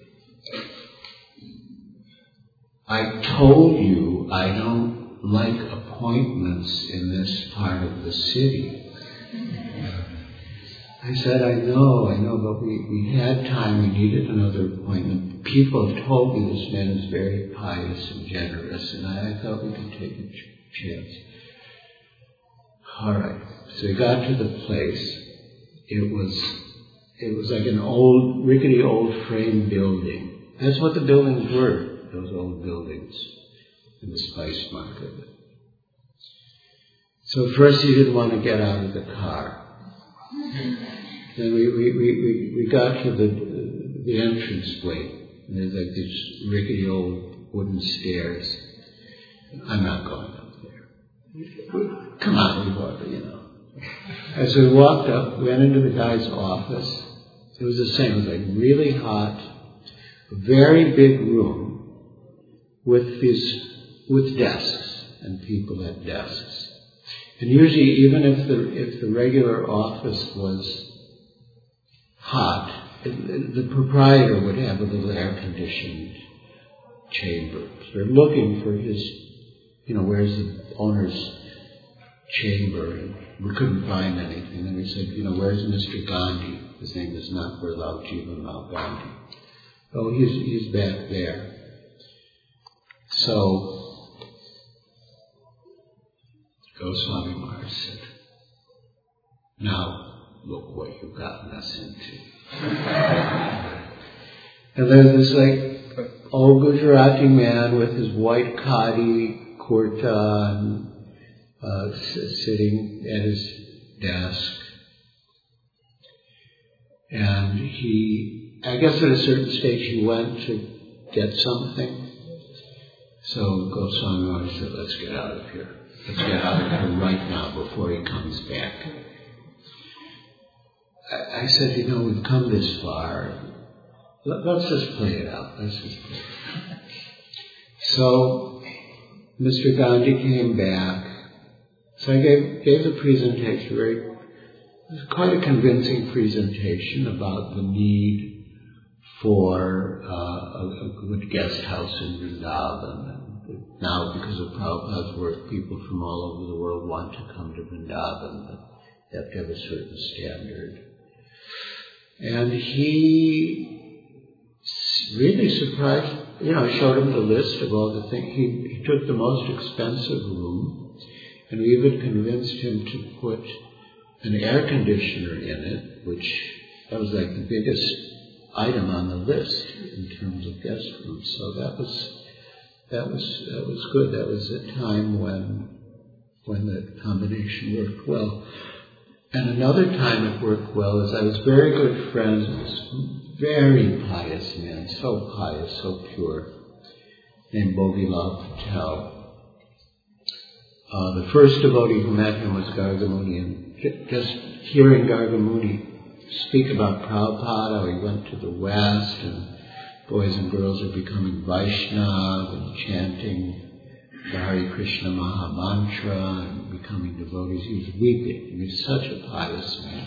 I told you I don't like appointments in this part of the city. I said, I know, but we had time, we needed another appointment. People have told me this man is very pious and generous, and I thought we could take a chance. All right, so we got to the place. It was like an old, rickety old frame building. That's what the buildings were, those old buildings in the spice market. So first he didn't want to get out of the car. Then we got to the entranceway, and there's like these rickety old wooden stairs. I'm not going up there. Come on, we walked, As we walked up, we went into the guy's office. it was the same. It was like really hot, a very big room with desks and people at desks. And usually, even if the regular office was hot, the proprietor would have a little air-conditioned chamber. So they're looking for his, where's the owner's chamber? And we couldn't find anything. And we said, where's Mr. Gandhi? His name is Natvarlal Jivanlal Gandhi. Oh, he's back there. So Goswami Maharaj said, now look what you've gotten us into. And there's this old Gujarati man with his white khadi kurta and sitting at his desk. And I guess at a certain stage he went to get something. So Goswami Maharaj said, let's get out of here. Let's get out of here right now before he comes back. I said, we've come this far. Let's just play it out. So Mr. Gandhi came back. So I gave the presentation, it was quite a convincing presentation about the need for a good guest house in Vrindavan. And now, because of Prabhupada's work, people from all over the world want to come to Vrindavan, but they have to have a certain standard. And he really surprised, I showed him the list of all the things. He took the most expensive room, and we even convinced him to put an air conditioner in it, that was like the biggest item on the list in terms of guest rooms. So that was good. That was a time when the combination worked well. And another time it worked well is I was very good friends with this very pious man, so pious, so pure, named Bhogilalal Patel. The first devotee who met him was Gargamuni, and just hearing Gargamuni speak about Prabhupada, how he went to the West, and boys and girls are becoming Vaishnava and chanting the Hare Krishna Maha Mantra and becoming devotees. He was weeping. He was such a pious man.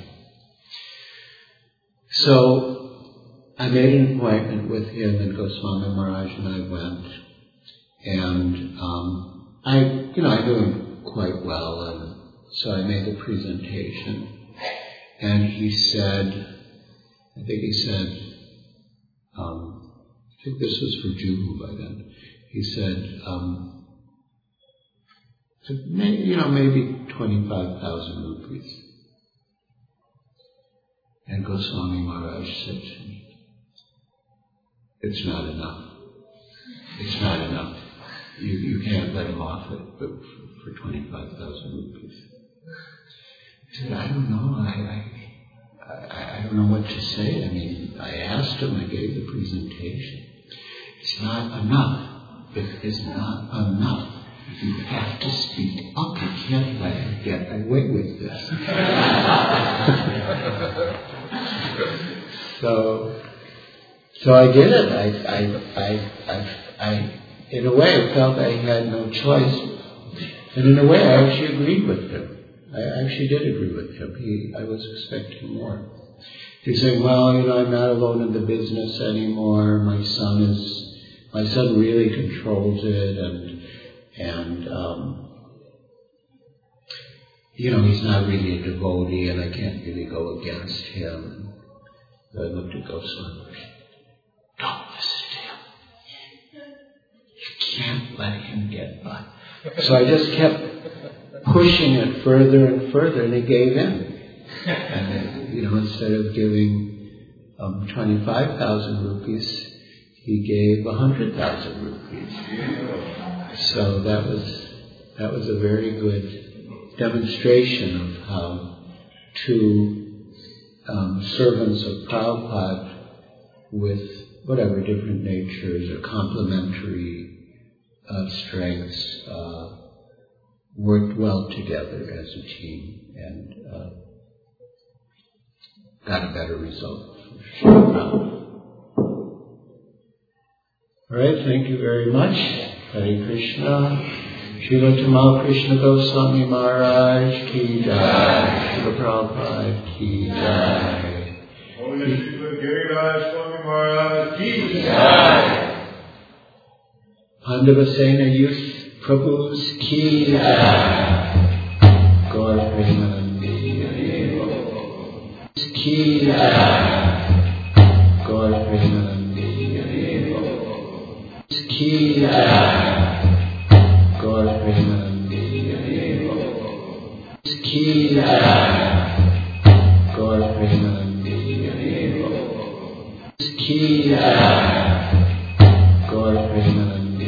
So I made an appointment with him, and Goswami Maharaj and I went, and I knew him quite well, and so I made the presentation, and he said, I think this was for Juhu by then. He said, maybe 25,000 rupees. And Goswami Maharaj said to me, it's not enough. It's not enough. You can't let him off it for 25,000 rupees. I said, I don't know. I don't know what to say. I mean, I asked him, I gave the presentation. It's not enough. It is not enough. You have to speak up. You can't let him get away with this. So I did it. I in a way, I felt I had no choice. And in a way, I actually agreed with him. I actually did agree with him. I was expecting more. He said, well, I'm not alone in the business anymore. My son really controls it, and he's not really a devotee, and I can't really go against him. And I looked at Goswami. Don't listen to him. You can't let him get by. So I just kept pushing it further and further, and he gave in. And instead of giving 25,000 rupees, he gave 100,000 rupees. So that was a very good demonstration of how two servants of Prabhupada with whatever different natures or complementary strengths worked well together as a team. And got a better result. All right, thank you very much. Hare Krishna. Srila Tamal Krishna Goswami Maharaj Ki Jai. Srila Prabhupada Ki Jai. Holy Srila Giriraj Swami Maharaj Ki Jai. Pandavasena Youth Prabhu's Ki Jai. Gaur Premanandi Ki Jai. Gaur Premanandi Ki Jai. Gaur Premanandi Ki Jai. Gaur Premanandi Ki Jai. Gaur Premanandi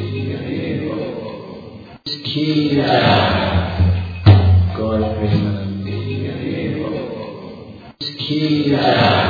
Ki Jai. Gaur Premanandi Ki Jai.